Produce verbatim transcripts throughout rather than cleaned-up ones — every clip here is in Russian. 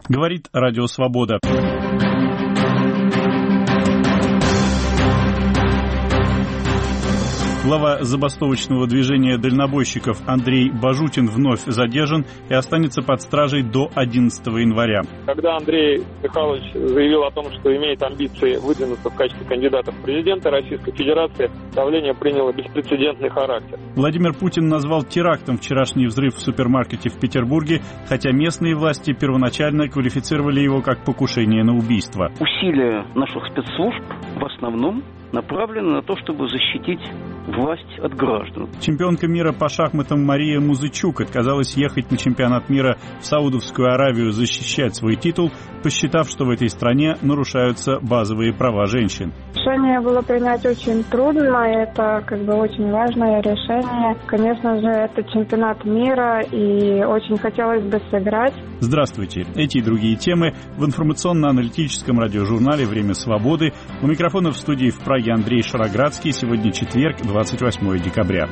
Говорит Радио Свобода. Глава забастовочного движения дальнобойщиков Андрей Бажутин вновь задержан и останется под стражей до одиннадцатого января. Когда Андрей Михайлович заявил о том, что имеет амбиции выдвинуться в качестве кандидата в президенты Российской Федерации, давление приняло беспрецедентный характер. Владимир Путин назвал терактом вчерашний взрыв в супермаркете в Петербурге, хотя местные власти первоначально квалифицировали его как покушение на убийство. Усилия наших спецслужб в основном направлены на то, чтобы защитить власть от граждан. Чемпионка мира по шахматам Мария Музычук отказалась ехать на чемпионат мира в Саудовскую Аравию защищать свой титул, посчитав, что в этой стране нарушаются базовые права женщин. Решение было принять очень трудно, это как бы очень важное решение. Конечно же, это чемпионат мира, и очень хотелось бы сыграть. Здравствуйте. Эти и другие темы в информационно-аналитическом радиожурнале «Время свободы». У микрофона в студии в Праге Андрей Шароградский. Сегодня четверг, двадцать восьмое декабря.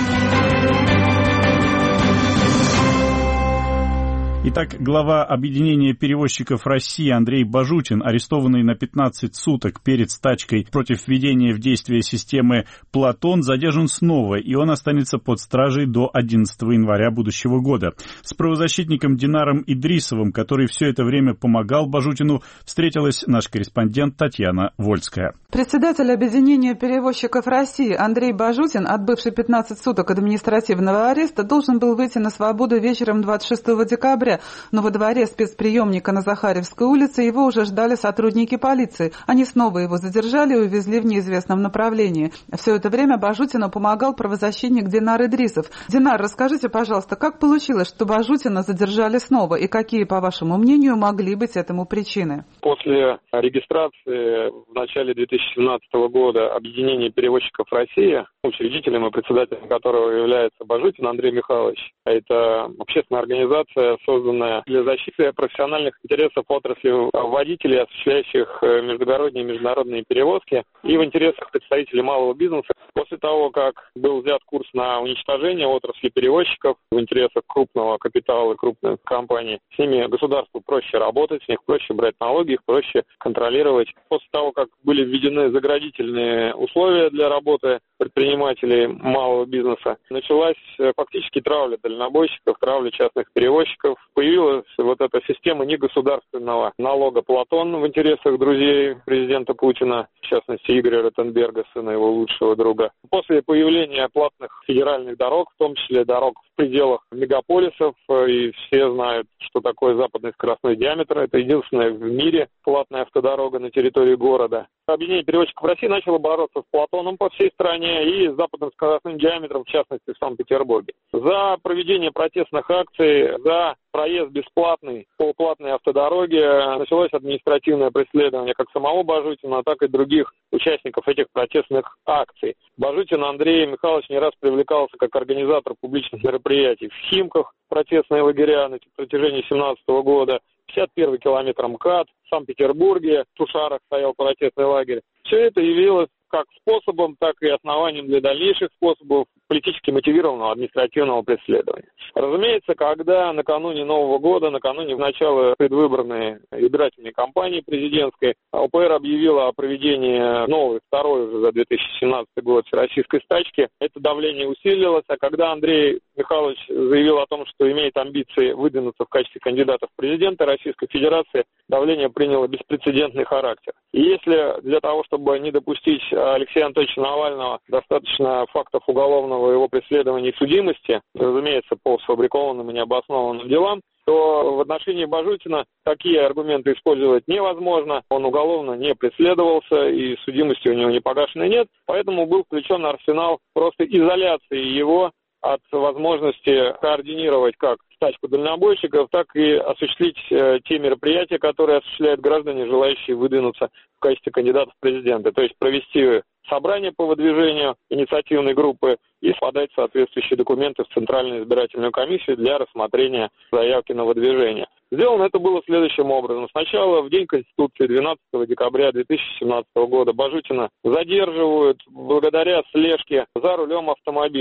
Итак, глава Объединения перевозчиков России Андрей Бажутин, арестованный на пятнадцать суток перед стачкой против введения в действие системы «Платон», задержан снова, и он останется под стражей до одиннадцатого января будущего года. С правозащитником Динаром Идрисовым, который все это время помогал Бажутину, встретилась наш корреспондент Татьяна Вольская. Председатель Объединения перевозчиков России Андрей Бажутин, отбывший пятнадцать суток административного ареста, должен был выйти на свободу вечером двадцать шестого декабря. Но во дворе спецприемника на Захаревской улице его уже ждали сотрудники полиции. Они снова его задержали и увезли в неизвестном направлении. Все это время Бажутину помогал правозащитник Динар Идрисов. Динар, расскажите, пожалуйста, как получилось, что Бажутина задержали снова, и какие, по вашему мнению, могли быть этому причины? После регистрации в начале две тысячи семнадцатого года Объединения перевозчиков России, учредителем и председателем которого является Бажутин Андрей Михайлович, это общественная организация, созданная для защиты профессиональных интересов отрасли водителей, осуществляющих междугородние и международные перевозки, и в интересах представителей малого бизнеса. После того, как был взят курс на уничтожение отрасли перевозчиков в интересах крупного капитала и крупных компаний, с ними государству проще работать, с них проще брать налоги, их проще контролировать. После того, как были введены заградительные условия для работы предпринимателей малого бизнеса, началась фактически травля дальнобойщиков, травля частных перевозчиков. Появилась вот эта система негосударственного налога «Платон» в интересах друзей президента Путина, в частности Игоря Ротенберга, сына его лучшего друга. После появления платных федеральных дорог, в том числе дорог в пределах мегаполисов, и все знают, что такое западный скоростной диаметр, это единственная в мире платная автодорога на территории города. Объединение перевозчиков России начало бороться с «Платоном» по всей стране и с западным скоростным диаметром, в частности, в Санкт-Петербурге. За проведение протестных акций, за проезд бесплатный по платной автодороге началось административное преследование как самого Бажутина, так и других участников этих протестных акций. Бажутин Андрей Михайлович не раз привлекался как организатор публичных мероприятий в Химках, протестные лагеря на протяжении семнадцатого года, пятьдесят первый километр МКАД, в Санкт-Петербурге, в Тушарах стоял протестный лагерь. Все это явилось как способом, так и основанием для дальнейших способов политически мотивированного административного преследования. Разумеется, когда накануне Нового года, накануне начала предвыборной избирательной кампании президентской, ОПР объявила о проведении новой, второй уже за две тысячи семнадцатый год всероссийской стачки, это давление усилилось, а когда Андрей Михайлович заявил о том, что имеет амбиции выдвинуться в качестве кандидата в президенты Российской Федерации, давление приняло беспрецедентный характер. И если для того, чтобы не допустить Алексея Анатольевича Навального, достаточно фактов уголовного его преследования и судимости, разумеется, по сфабрикованным и необоснованным делам, то в отношении Бажутина такие аргументы использовать невозможно. Он уголовно не преследовался, и судимости у него не погашенной нет, поэтому был включен арсенал просто изоляции его от возможности координировать как стачку дальнобойщиков, так и осуществить э, те мероприятия, которые осуществляют граждане, желающие выдвинуться в качестве кандидатов в президенты. То есть провести собрание по выдвижению инициативной группы и подать соответствующие документы в Центральную избирательную комиссию для рассмотрения заявки на выдвижение. Сделано это было следующим образом. Сначала в день Конституции, двенадцатого декабря две тысячи семнадцатого года, Бажутина задерживают благодаря слежке за рулем автомобиля.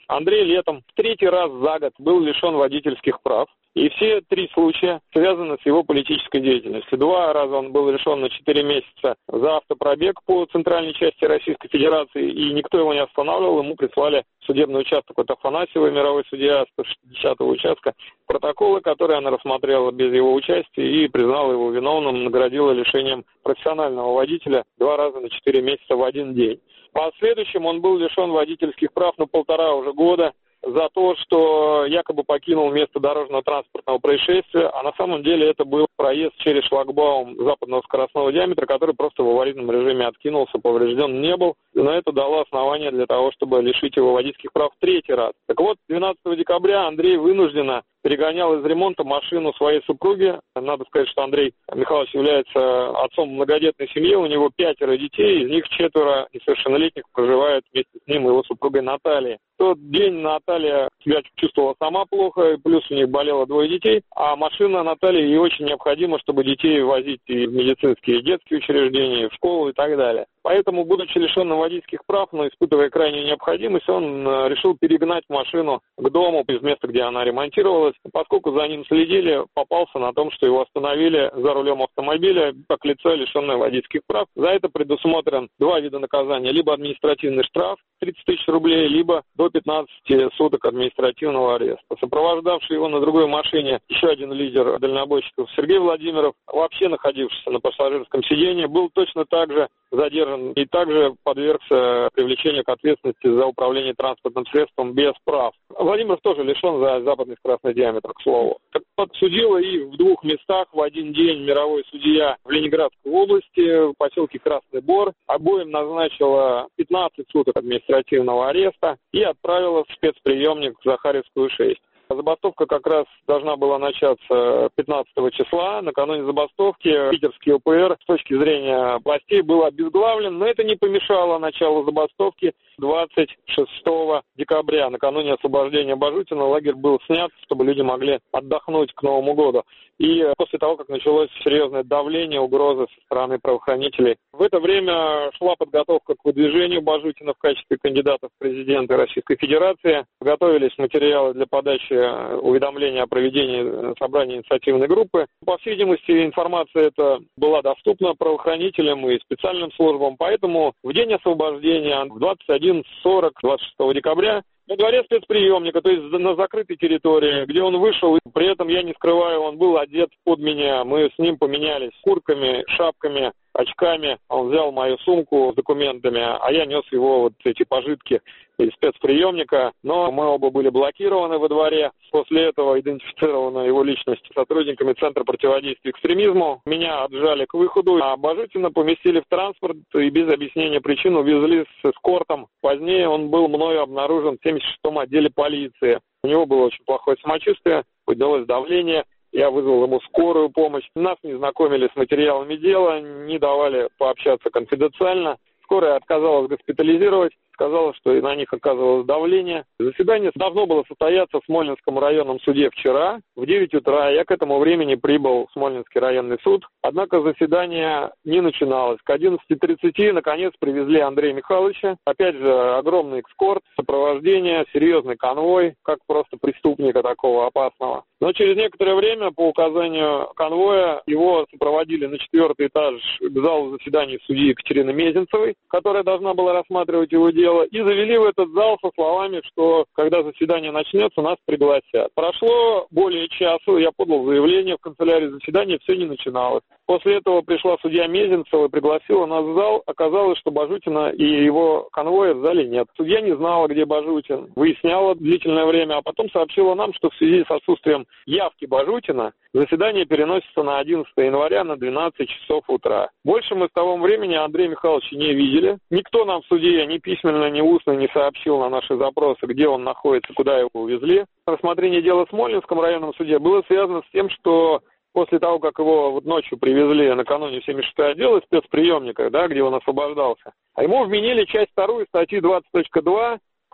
Андрей летом в третий раз за год был лишен водительских прав. И все три случая связаны с его политической деятельностью. Два раза он был лишен на четыре месяца за автопробег по центральной части Российской Федерации, и никто его не останавливал. Ему прислали судебный участок от Афанасьева, мировой судья сто шестидесятого участка, протоколы, которые она рассмотрела без его участия и признала его виновным, наградила лишением профессионального водителя два раза на четыре месяца в один день. В последующем он был лишен водительских прав на полтора уже года за то, что якобы покинул место дорожного транспортного происшествия, а на самом деле это был проезд через шлагбаум западного скоростного диаметра, который просто в аварийном режиме откинулся, поврежден не был. Но это дало основание для того, чтобы лишить его водительских прав в третий раз. Так вот, двенадцатого декабря Андрей вынужденно перегонял из ремонта машину своей супруги. Надо сказать, что Андрей Михайлович является отцом многодетной семьи, у него пятеро детей, из них четверо несовершеннолетних проживают вместе с ним и его супругой Натальей. В тот день Наталья себя чувствовала сама плохо, плюс у них болело двое детей, а машина Натальи ей очень необходима, чтобы детей возить и в медицинские, и детские учреждения, и в школу и так далее. Поэтому, будучи лишенным водительских прав, но испытывая крайнюю необходимость, он решил перегнать машину к дому из места, где она ремонтировалась. Поскольку за ним следили, попался на том, что его остановили за рулем автомобиля, как лицо, лишенное водительских прав. За это предусмотрен два вида наказания. Либо административный штраф тридцать тысяч рублей, либо до пятнадцати суток административного ареста. Сопровождавший его на другой машине еще один лидер дальнобойщиков Сергей Владимиров, вообще находившийся на пассажирском сидении, был точно так же задержан и также подвергся привлечению к ответственности за управление транспортным средством без прав. Владимиров тоже лишен за западный скоростной диаметр, к слову. Так подсудила и в двух местах в один день мировой судья в Ленинградской области, в поселке Красный Бор. Обоим назначила пятнадцать суток административного ареста и отправила в спецприемник в Захарьевскую шесть. Забастовка как раз должна была начаться пятнадцатого числа. Накануне забастовки питерский о пэ эр с точки зрения властей был обезглавлен, но это не помешало началу забастовки двадцать шестого декабря. Накануне освобождения Бажутина лагерь был снят, чтобы люди могли отдохнуть к Новому году. И после того, как началось серьезное давление, угрозы со стороны правоохранителей, в это время шла подготовка к выдвижению Бажутина в качестве кандидата в президенты Российской Федерации. Готовились материалы для подачи уведомления о проведении собрания инициативной группы. По всей видимости, информация эта была доступна правоохранителям и специальным службам, поэтому в день освобождения в двадцать один сорок двадцать шестого декабря на дворе спецприемника, то есть на закрытой территории, где он вышел, и при этом, я не скрываю, он был одет под меня. Мы с ним поменялись куртками, шапками, очками. Он взял мою сумку с документами, а я нес его вот эти пожитки из спецприемника. Но мы оба были блокированы во дворе. После этого идентифицирована его личность сотрудниками Центра противодействия экстремизму. Меня отжали к выходу, а Бажутина поместили в транспорт и без объяснения причин увезли с эскортом. Позднее он был мною обнаружен в семьдесят шестом отделе полиции. У него было очень плохое самочувствие, поднялось давление. Я вызвал ему скорую помощь. Нас не знакомили с материалами дела, не давали пообщаться конфиденциально. Скорая отказалась госпитализировать, сказала, что и на них оказывалось давление. Заседание должно было состояться в Смольнинском районном суде вчера в девять утра. Я к этому времени прибыл в Смольнинский районный суд. Однако заседание не начиналось. К одиннадцати тридцати наконец привезли Андрея Михайловича. Опять же, огромный эскорт, сопровождение, серьезный конвой, как просто преступника такого опасного. Но через некоторое время, по указанию конвоя, его сопроводили на четвертый этаж к залу заседаний судьи Екатерины Мезенцевой, которая должна была рассматривать его дело, и завели в этот зал со словами, что когда заседание начнется, нас пригласят. Прошло более часа, я подал заявление в канцелярии заседания, все не начиналось. После этого пришла судья Мезенцева и пригласила нас в зал. Оказалось, что Бажутина и его конвоя в зале нет. Судья не знала, где Бажутин, выясняла длительное время, а потом сообщила нам, что в связи с отсутствием явки Бажутина заседание переносится на одиннадцатого января на двенадцать часов утра. Больше мы с того времени Андрея Михайловича не видели. Никто нам в суде ни письменно, ни устно не сообщил на наши запросы, где он находится, куда его увезли. Рассмотрение дела в Смольнинском районном суде было связано с тем, что после того, как его вот ночью привезли накануне в семьдесят шестой отдел из спецприемника, да, где он освобождался, а ему вменили часть вторую статьи двадцать точка два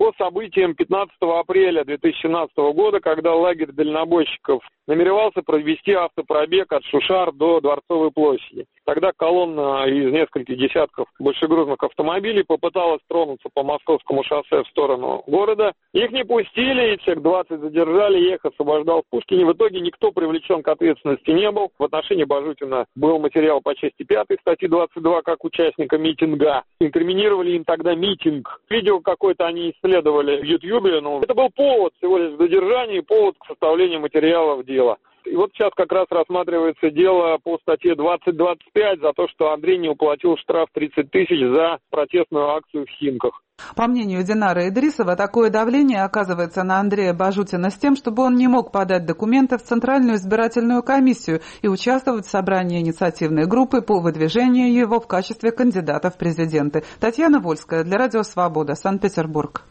по событиям пятнадцатого апреля две тысячи семнадцатого года, когда лагерь дальнобойщиков намеревался провести автопробег от Шушар до Дворцовой площади. Тогда колонна из нескольких десятков большегрузных автомобилей попыталась тронуться по Московскому шоссе в сторону города. Их не пустили, и всех двадцать задержали, я их освобождал в Пушкине. В итоге никто привлечен к ответственности не был. В отношении Бажутина был материал по части пятой статьи двадцать два как участника митинга. Инкриминировали им тогда митинг. Видео какое-то они исследовали в Ютьюбе. Но это был повод всего лишь к задержанию, повод к составлению материалов дела. И вот сейчас как раз рассматривается дело по статье двадцать двадцать пять за то, что Андрей не уплатил штраф тридцать тысяч за протестную акцию в Химках. По мнению Динары Идрисова, такое давление оказывается на Андрея Бажутина с тем, чтобы он не мог подать документы в Центральную избирательную комиссию и участвовать в собрании инициативной группы по выдвижению его в качестве кандидата в президенты. Татьяна Вольская для Радио Свобода, Санкт-Петербург.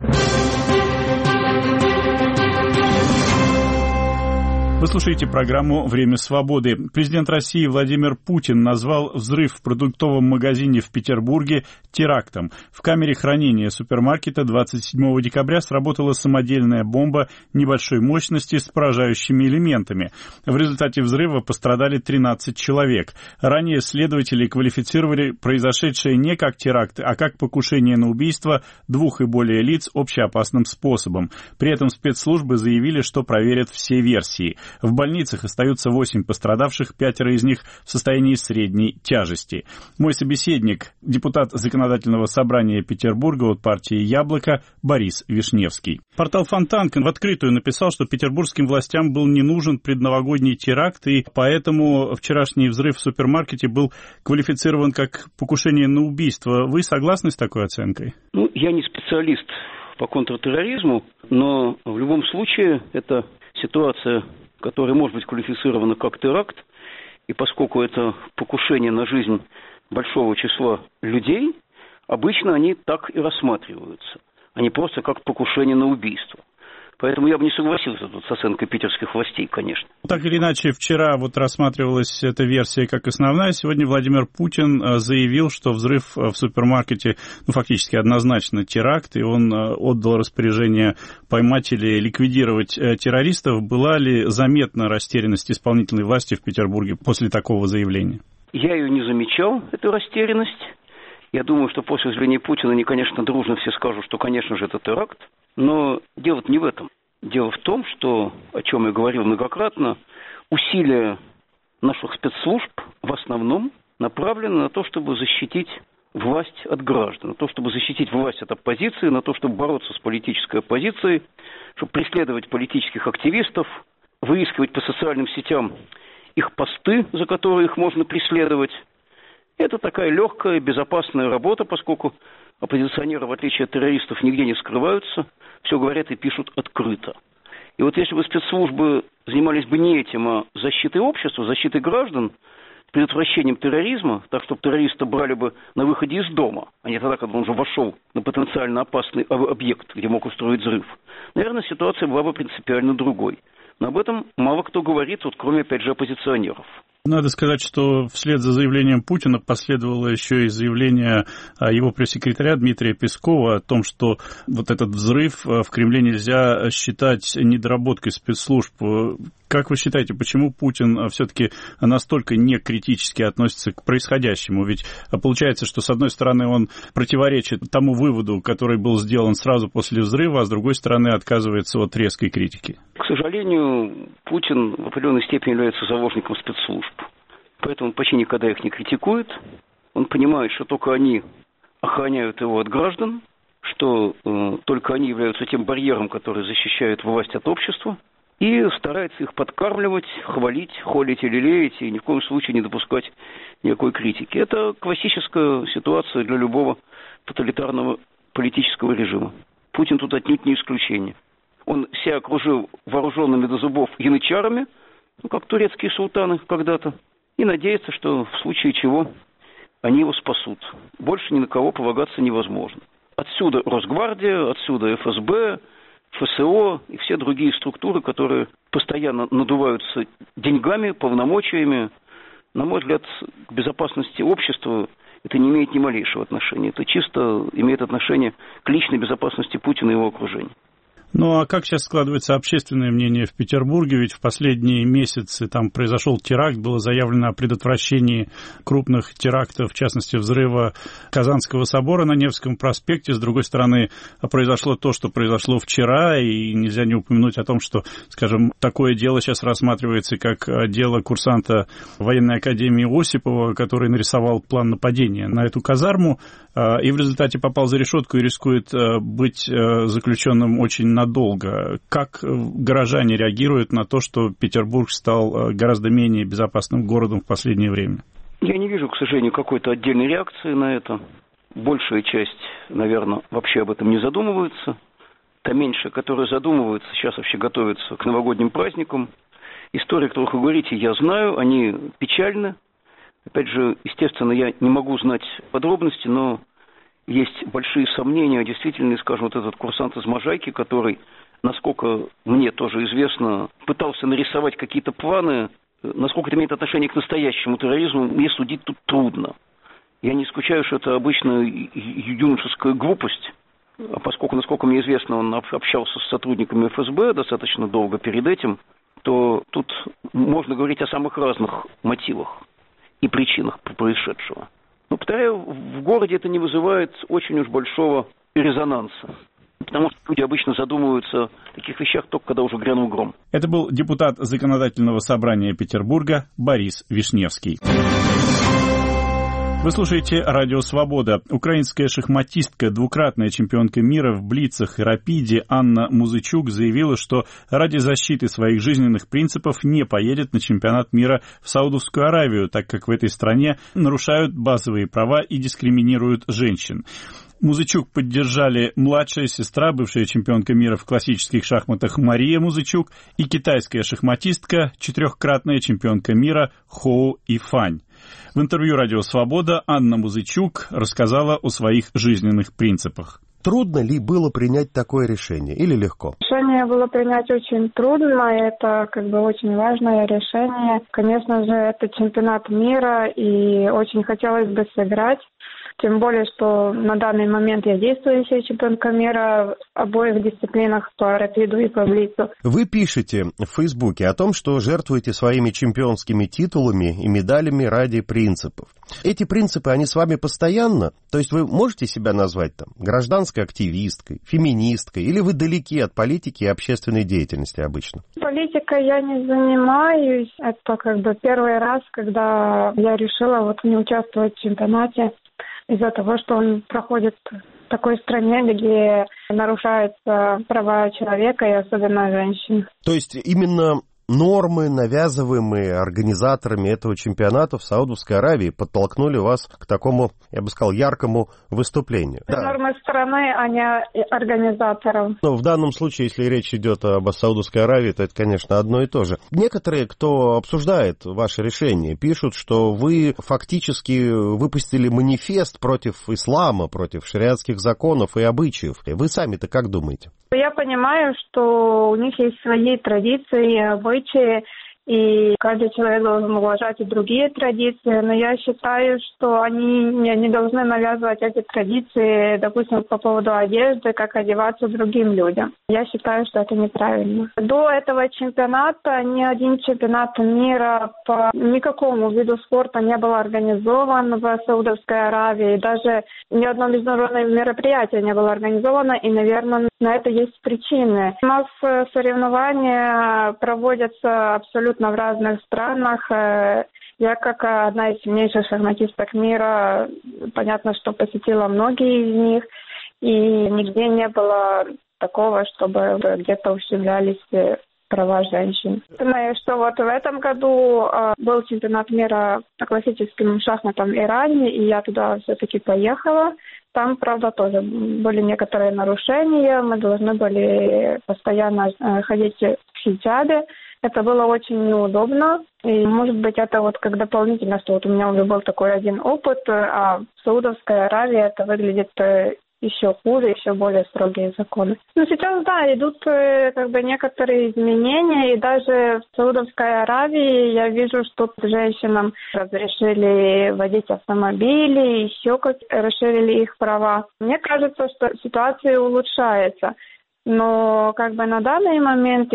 Вы слушаете программу «Время свободы». Президент России Владимир Путин назвал взрыв в продуктовом магазине в Петербурге терактом. В камере хранения супермаркета двадцать седьмого декабря сработала самодельная бомба небольшой мощности с поражающими элементами. В результате взрыва пострадали тринадцать человек. Ранее следователи квалифицировали произошедшее не как теракт, а как покушение на убийство двух и более лиц общеопасным способом. При этом спецслужбы заявили, что проверят все версии. В больницах остаются восемь пострадавших, пятеро из них в состоянии средней тяжести. Мой собеседник, депутат Законодательного собрания Петербурга от партии «Яблоко» Борис Вишневский. Портал Фонтанка в открытую написал, что петербургским властям был не нужен предновогодний теракт, и поэтому вчерашний взрыв в супермаркете был квалифицирован как покушение на убийство. Вы согласны с такой оценкой? Ну, я не специалист по контртерроризму, но в любом случае это ситуация, которая может быть квалифицирована как теракт, и поскольку это покушение на жизнь большого числа людей, обычно они так и рассматриваются, а не просто как покушение на убийство. Поэтому я бы не согласился тут с оценкой питерских властей, конечно. Так или иначе, вчера вот рассматривалась эта версия как основная. Сегодня Владимир Путин заявил, что взрыв в супермаркете, ну, фактически однозначно теракт, и он отдал распоряжение поймать или ликвидировать террористов. Была ли заметна растерянность исполнительной власти в Петербурге после такого заявления? Я ее не замечал, эту растерянность. Я думаю, что после заявления Путина они, конечно, дружно все скажут, что, конечно же, это теракт. Но дело не в этом. Дело в том, что, о чем я говорил многократно, усилия наших спецслужб в основном направлены на то, чтобы защитить власть от граждан, на то, чтобы защитить власть от оппозиции, на то, чтобы бороться с политической оппозицией, чтобы преследовать политических активистов, выискивать по социальным сетям их посты, за которые их можно преследовать. Это такая легкая, безопасная работа, поскольку оппозиционеры, в отличие от террористов, нигде не скрываются, все говорят и пишут открыто. И вот если бы спецслужбы занимались бы не этим, а защитой общества, защитой граждан, предотвращением терроризма, так, чтобы террориста брали бы на выходе из дома, а не тогда, когда он уже вошел на потенциально опасный объект, где мог устроить взрыв, наверное, ситуация была бы принципиально другой. Но об этом мало кто говорит, вот, кроме, опять же, оппозиционеров. Надо сказать, что вслед за заявлением Путина последовало еще и заявление его пресс-секретаря Дмитрия Пескова о том, что вот этот взрыв в Кремле нельзя считать недоработкой спецслужб. Как вы считаете, почему Путин все-таки настолько некритически относится к происходящему? Ведь получается, что с одной стороны он противоречит тому выводу, который был сделан сразу после взрыва, а с другой стороны отказывается от резкой критики. К сожалению, Путин в определенной степени является заложником спецслужб. Поэтому он почти никогда их не критикует. Он понимает, что только они охраняют его от граждан, что э, только они являются тем барьером, который защищает власть от общества, и старается их подкармливать, хвалить, холить или лелеять, и ни в коем случае не допускать никакой критики. Это классическая ситуация для любого тоталитарного политического режима. Путин тут отнюдь не исключение. Он себя окружил вооруженными до зубов янычарами, ну, как турецкие султаны когда-то, и надеется, что в случае чего они его спасут. Больше ни на кого полагаться невозможно. Отсюда Росгвардия, отсюда эф эс бэ, эф эс о и все другие структуры, которые постоянно надуваются деньгами, полномочиями. На мой взгляд, к безопасности общества это не имеет ни малейшего отношения. Это чисто имеет отношение к личной безопасности Путина и его окружения. Ну а как сейчас складывается общественное мнение в Петербурге? Ведь в последние месяцы там произошел теракт, было заявлено о предотвращении крупных терактов, в частности взрыва Казанского собора на Невском проспекте. С другой стороны, произошло то, что произошло вчера, и нельзя не упомянуть о том, что, скажем, такое дело сейчас рассматривается как дело курсанта военной академии Осипова, который нарисовал план нападения на эту казарму, и в результате попал за решетку и рискует быть заключенным очень надолго. Как горожане реагируют на то, что Петербург стал гораздо менее безопасным городом в последнее время? Я не вижу, к сожалению, какой-то отдельной реакции на это. Большая часть, наверное, вообще об этом не задумывается. Та меньшая, которая задумывается, сейчас вообще готовится к новогодним праздникам. Истории, о которых вы говорите, я знаю, они печальны. Опять же, естественно, я не могу знать подробности, но есть большие сомнения, действительно, скажем, вот этот курсант из Можайки, который, насколько мне тоже известно, пытался нарисовать какие-то планы, насколько это имеет отношение к настоящему терроризму, мне судить тут трудно. Я не исключаю, что это обычно юношеская глупость, а поскольку, насколько мне известно, он общался с сотрудниками эф эс бэ достаточно долго перед этим, то тут можно говорить о самых разных мотивах и причинах происшедшего. Но, повторяю, в городе это не вызывает очень уж большого резонанса, потому что люди обычно задумываются о таких вещах только когда уже грянул гром. Это был депутат Законодательного собрания Петербурга Борис Вишневский. Вы слушаете «Радио Свобода». Украинская шахматистка, двукратная чемпионка мира в блицах и рапиде Анна Музычук заявила, что ради защиты своих жизненных принципов не поедет на чемпионат мира в Саудовскую Аравию, так как в этой стране нарушают базовые права и дискриминируют женщин. Музычук поддержали младшая сестра, бывшая чемпионка мира в классических шахматах Мария Музычук и китайская шахматистка, четырехкратная чемпионка мира Хоу Ифань. В интервью «Радио Свобода» Анна Музычук рассказала о своих жизненных принципах. Трудно ли было принять такое решение или легко? Решение было принять очень трудно, это как бы очень важное решение. Конечно же, это чемпионат мира, и очень хотелось бы сыграть. Тем более, что на данный момент я действующая чемпионка мира в обоих дисциплинах, по рапиду и по блицу. Вы пишете в Фейсбуке о том, что жертвуете своими чемпионскими титулами и медалями ради принципов. Эти принципы, они с вами постоянно? То есть вы можете себя назвать там гражданской активисткой, феминисткой, или вы далеки от политики и общественной деятельности обычно? Политикой я не занимаюсь. Это как бы первый раз, когда я решила вот не участвовать в чемпионате из-за того, что он проходит в такой стране, где нарушаются права человека и особенно женщин. То есть именно нормы, навязываемые организаторами этого чемпионата в Саудовской Аравии, подтолкнули вас к такому, я бы сказал, яркому выступлению. Да. Нормы страны, а не организаторов. Но в данном случае, если речь идет об Саудовской Аравии, то это, конечно, одно и то же. Некоторые, кто обсуждает ваше решение, пишут, что вы фактически выпустили манифест против ислама, против шариатских законов и обычаев. Вы сами-то как думаете? Я понимаю, что у них есть свои традиции и обычаи, и каждый человек должен уважать и другие традиции, но я считаю, что они не должны навязывать эти традиции, допустим, по поводу одежды, как одеваться другим людям. Я считаю, что это неправильно. До этого чемпионата ни один чемпионат мира по никакому виду спорта не был организован в Саудовской Аравии. Даже ни одно международное мероприятие не было организовано, и, наверное, на это есть причины. У нас соревнования проводятся абсолютно в разных странах. Я, как одна из сильнейших шахматисток мира, понятно, что посетила многие из них, и нигде не было такого, чтобы где-то ущемлялись права женщин. Думаю, что вот в этом году был чемпионат мира по классическим шахматам в Иране, и я туда все-таки поехала. Там, правда, тоже были некоторые нарушения. Мы должны были постоянно ходить в хиджабе. Это было очень неудобно. И, может быть, это вот как дополнительно, что вот у меня уже был такой один опыт, а в Саудовской Аравии это выглядит еще хуже, еще более строгие законы. Но сейчас, да, идут как бы некоторые изменения, и даже в Саудовской Аравии я вижу, что женщинам разрешили водить автомобили, еще как расширили их права. Мне кажется, что ситуация улучшается. Но как бы на данный момент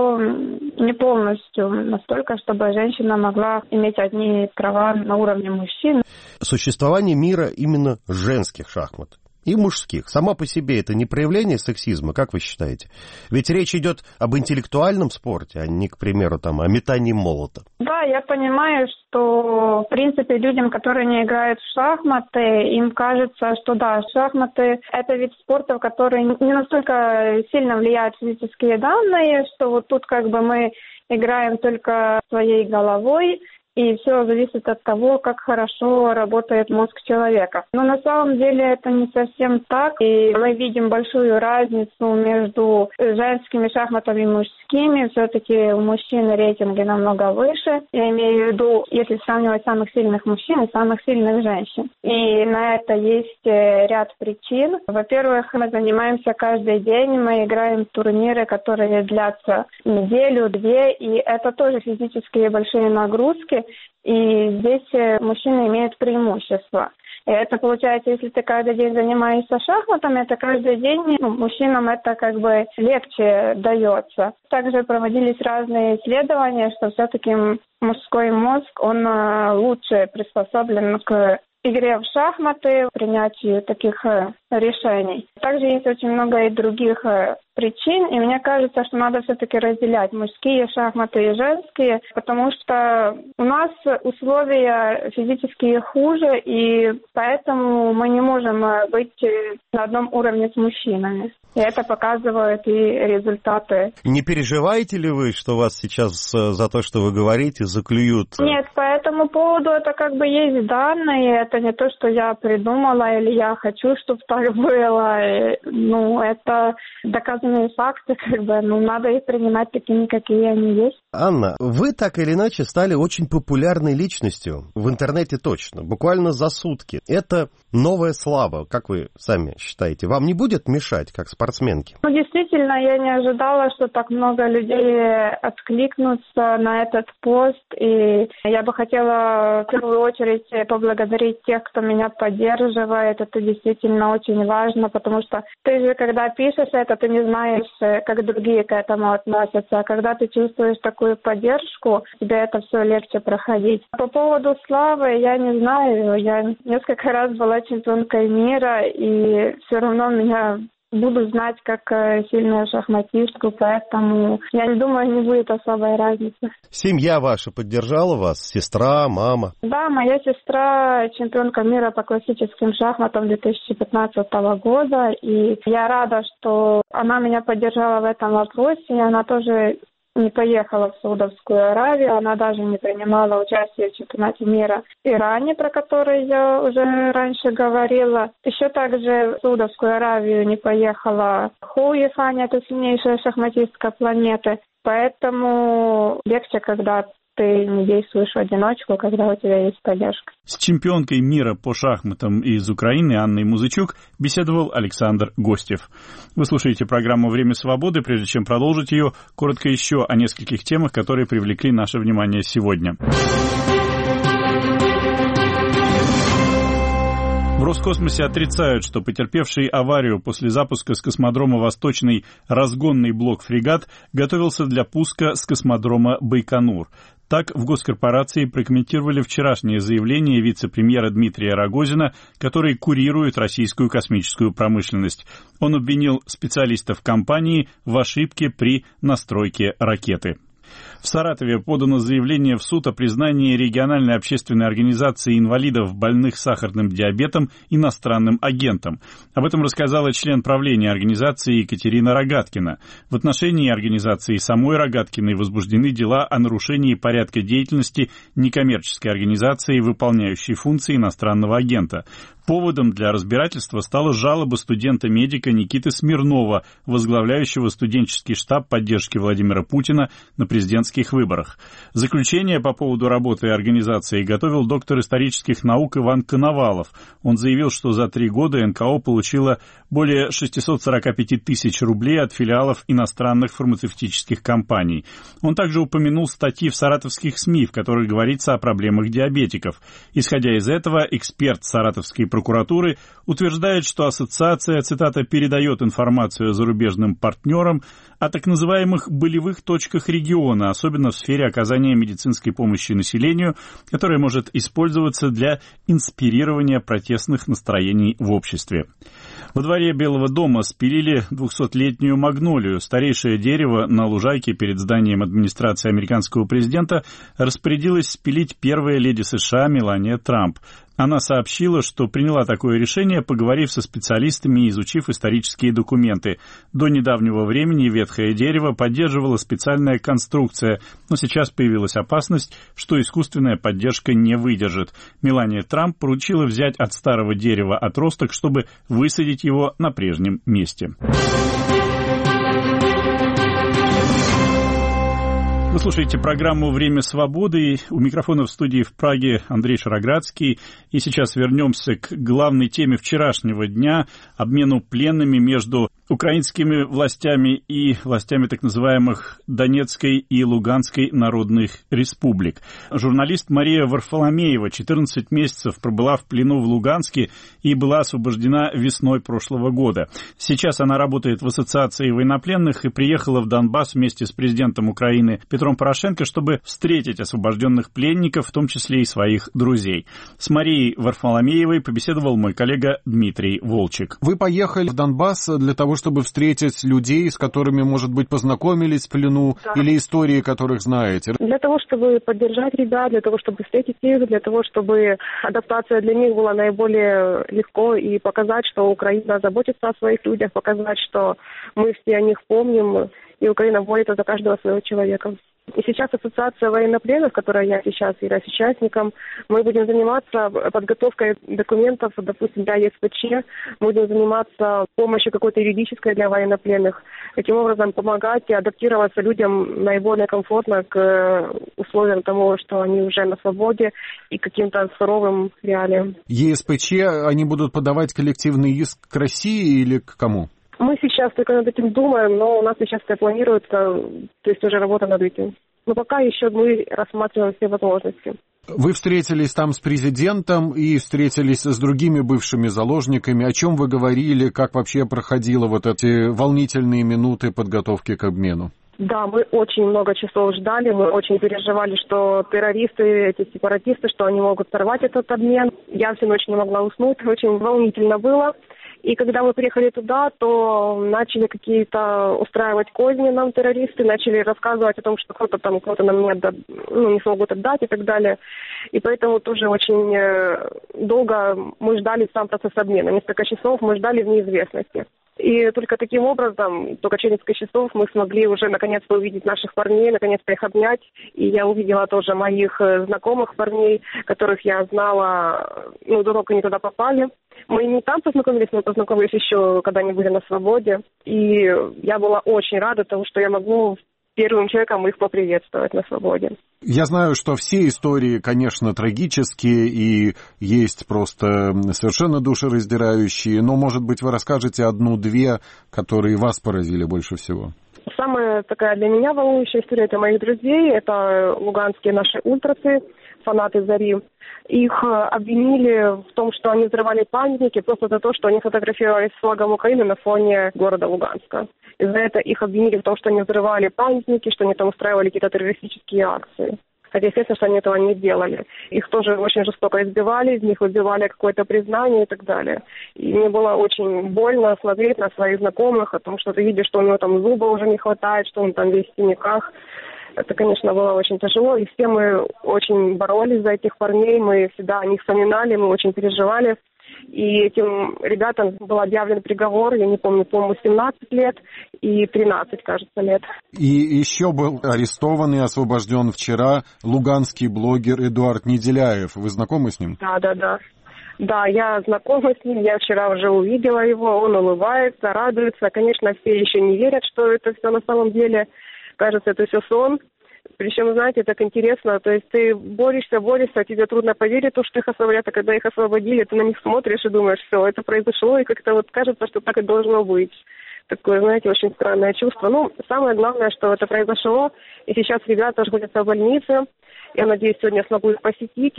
еще не полностью настолько, чтобы женщина могла иметь одни права на уровне мужчин. Существование мира именно женских шахмат и мужских. Сама по себе это не проявление сексизма, как вы считаете? Ведь речь идет об интеллектуальном спорте, а не, к примеру, там, о метании молота. Да, я понимаю, что, в принципе, людям, которые не играют в шахматы, им кажется, что да, шахматы – это вид спорта, в который не настолько сильно влияют физические данные, что вот тут как бы мы играем только своей головой, и все зависит от того, как хорошо работает мозг человека. Но на самом деле это не совсем так. И мы видим большую разницу между женскими шахматами и мужскими. Все-таки у мужчин рейтинги намного выше. Я имею в виду, если сравнивать самых сильных мужчин и самых сильных женщин. И на это есть ряд причин. Во-первых, мы занимаемся каждый день. Мы играем в турниры, которые длятся неделю-две. И это тоже физические большие нагрузки. И здесь мужчины имеют преимущество. И это получается, если ты каждый день занимаешься шахматами, это каждый день ну, мужчинам это как бы легче дается. Также проводились разные исследования, что все-таки мужской мозг, он лучше приспособлен к игре в шахматы, принятию таких решений. Также есть очень много и других причин, и мне кажется, что надо все-таки разделять мужские шахматы и женские, потому что у нас условия физические хуже, и поэтому мы не можем быть на одном уровне с мужчинами. И это показывают и результаты. Не переживаете ли вы, что вас сейчас за то, что вы говорите, заклюют? Нет, по этому поводу это как бы есть данные, это не то, что я придумала или я хочу, чтобы так было. Ну, это доказанные факты, как бы, ну, надо их принимать такими, какие они есть. Анна, вы так или иначе стали очень популярной личностью, в интернете точно, буквально за сутки. Это новая слава, как вы сами считаете? Вам не будет мешать, как спортсменке? Ну, действительно, я не ожидала, что так много людей откликнутся на этот пост, и я бы хотела в первую очередь поблагодарить тех, кто меня поддерживает. Это действительно очень важно, потому что ты же, когда пишешь это, ты не знаешь, как другие к этому относятся. А когда ты чувствуешь такую поддержку, тебе это все легче проходить. По поводу славы, я не знаю, я несколько раз была чемпионкой мира, и все равно меня буду знать как сильную шахматистку, поэтому я не думаю, не будет особой разницы. Семья ваша поддержала вас? Сестра, мама? Да, моя сестра чемпионка мира по классическим шахматам две тысячи пятнадцатого года, и я рада, что она меня поддержала в этом вопросе, и она тоже не поехала в Саудовскую Аравию, она даже не принимала участие в чемпионате мира в Иране, про который я уже раньше говорила. Еще также в Саудовскую Аравию не поехала Хоу Юфань, это сильнейшая шахматистка планеты. Поэтому легче, когда ты не действуешь в одиночку, когда у тебя есть поддержка. С чемпионкой мира по шахматам из Украины Анной Музычук беседовал Александр Гостев. Вы слушаете программу «Время свободы». Прежде чем продолжить ее, коротко еще о нескольких темах, которые привлекли наше внимание сегодня. В Роскосмосе отрицают, что потерпевший аварию после запуска с космодрома «Восточный» разгонный блок-фрегат готовился для пуска с космодрома Байконур. Так в госкорпорации прокомментировали вчерашнее заявление вице-премьера Дмитрия Рогозина, который курирует российскую космическую промышленность. Он обвинил специалистов компании в ошибке при настройке ракеты. В Саратове подано заявление в суд о признании региональной общественной организации инвалидов, больных сахарным диабетом, иностранным агентом. Об этом рассказала член правления организации Екатерина Рогаткина. В отношении организации самой Рогаткиной возбуждены дела о нарушении порядка деятельности некоммерческой организации, выполняющей функции иностранного агента. Поводом для разбирательства стала жалоба студента-медика Никиты Смирнова, возглавляющего студенческий штаб поддержки Владимира Путина на президентских президентских выборах. Заключение по поводу работы организации готовил доктор исторических наук Иван Коновалов. Он заявил, что за три года эн ка о получила более шестьсот сорок пять тысяч рублей от филиалов иностранных фармацевтических компаний. Он также упомянул статьи в саратовских СМИ, в которых говорится о проблемах диабетиков. Исходя из этого, эксперт Саратовской прокуратуры утверждает, что ассоциация, цитата, передает информацию зарубежным партнерам о так называемых болевых точках региона, особенно в сфере оказания медицинской помощи населению, которая может использоваться для инспирирования протестных настроений в обществе. Во дворе Белого дома спилили двухсотлетнюю магнолию. Старейшее дерево на лужайке перед зданием администрации американского президента распорядилась спилить первая леди США Мелания Трамп. Она сообщила, что приняла такое решение, поговорив со специалистами и изучив исторические документы. До недавнего времени ветхое дерево поддерживала специальная конструкция, но сейчас появилась опасность, что искусственная поддержка не выдержит. Мелания Трамп поручила взять от старого дерева отросток, чтобы высадить его на прежнем месте. Вы слушаете программу «Время свободы». У микрофона в студии в Праге Андрей Шароградский. И сейчас вернемся к главной теме вчерашнего дня – обмену пленными между украинскими властями и властями так называемых Донецкой и Луганской народных республик. Журналист Мария Варфоломеева четырнадцать месяцев пробыла в плену в Луганске и была освобождена весной прошлого года. Сейчас она работает в Ассоциации военнопленных и приехала в Донбасс вместе с президентом Украины Петром Порошенко, чтобы встретить освобожденных пленников, в том числе и своих друзей. С Марией Варфоломеевой побеседовал мой коллега Дмитрий Волчек. Вы поехали в Донбасс для того, чтобы встретить людей, с которыми, может быть, познакомились в плену, да, или истории которых знаете? Для того, чтобы поддержать ребят, для того, чтобы встретить их, для того, чтобы адаптация для них была наиболее легко и показать, что Украина заботится о своих людях, показать, что мы все о них помним, и Украина борется за каждого своего человека. И сейчас Ассоциация военнопленных, в которой я сейчас являюсь участником, мы будем заниматься подготовкой документов, допустим, для е эс пэ че, мы будем заниматься помощью какой-то юридической для военнопленных, таким образом помогать и адаптироваться людям наиболее комфортно к условиям того, что они уже на свободе и к каким-то суровым реалиям. е эс пэ че, они будут подавать коллективный иск к России или к кому? Мы сейчас только над этим думаем, но у нас сейчас это планируется, то есть уже работа над этим. Но пока еще мы рассматриваем все возможности. Вы встретились там с президентом и встретились с другими бывшими заложниками. О чем вы говорили, как вообще проходило вот эти волнительные минуты подготовки к обмену? Да, мы очень много часов ждали, мы очень переживали, что террористы, эти сепаратисты, что они могут сорвать этот обмен. Я всю ночь не могла уснуть, очень волнительно было. И когда мы приехали туда, то начали какие-то устраивать козни нам террористы, начали рассказывать о том, что кто-то там, кто-то нам не, отда... ну, не смогут отдать и так далее. И поэтому тоже очень долго мы ждали сам процесс обмена. Несколько часов мы ждали в неизвестности. И только таким образом, только через несколько часов мы смогли уже наконец-то увидеть наших парней, наконец-то их обнять. И я увидела тоже моих знакомых парней, которых я знала, ну, до того, как они туда попали. Мы не там познакомились, мы познакомились еще, когда они были на свободе. И я была очень рада тому, что я могу первым человеком их поприветствовать на свободе. Я знаю, что все истории, конечно, трагические и есть просто совершенно душераздирающие, но, может быть, вы расскажете одну-две, которые вас поразили больше всего? Самая такая для меня волнующая история — это моих друзей, это луганские наши ультрасы, фанаты «Зари». Их обвинили в том, что они взрывали памятники просто за то, что они фотографировались с флагом Украины на фоне города Луганска. И за это их обвинили в том, что они взрывали памятники, что они там устраивали какие-то террористические акции. Хотя, естественно, что они этого не делали. Их тоже очень жестоко избивали, из них выбивали какое-то признание и так далее. И мне было очень больно смотреть на своих знакомых о том, что ты видишь, что у него там зуба уже не хватает, что он там весь в синяках. Это, конечно, было очень тяжело, и все мы очень боролись за этих парней, мы всегда о них вспоминали, мы очень переживали. И этим ребятам был объявлен приговор, я не помню, по-моему, семнадцать лет и тринадцать, кажется, лет. И еще был арестован и освобожден вчера луганский блогер Эдуард Неделяев. Вы знакомы с ним? Да, да, да. Да, я знакома с ним, я вчера уже увидела его, он улыбается, радуется. Конечно, все еще не верят, что это все на самом деле. Кажется, это все сон. Причем, знаете, так интересно, то есть ты борешься, борешься, а тебе трудно поверить, то, что их освободят, а когда их освободили, ты на них смотришь и думаешь, все, это произошло, и как-то вот кажется, что так и должно быть. Такое, знаете, очень странное чувство. Ну, самое главное, что это произошло, и сейчас ребята находятся в больнице. Я надеюсь, сегодня смогу их посетить,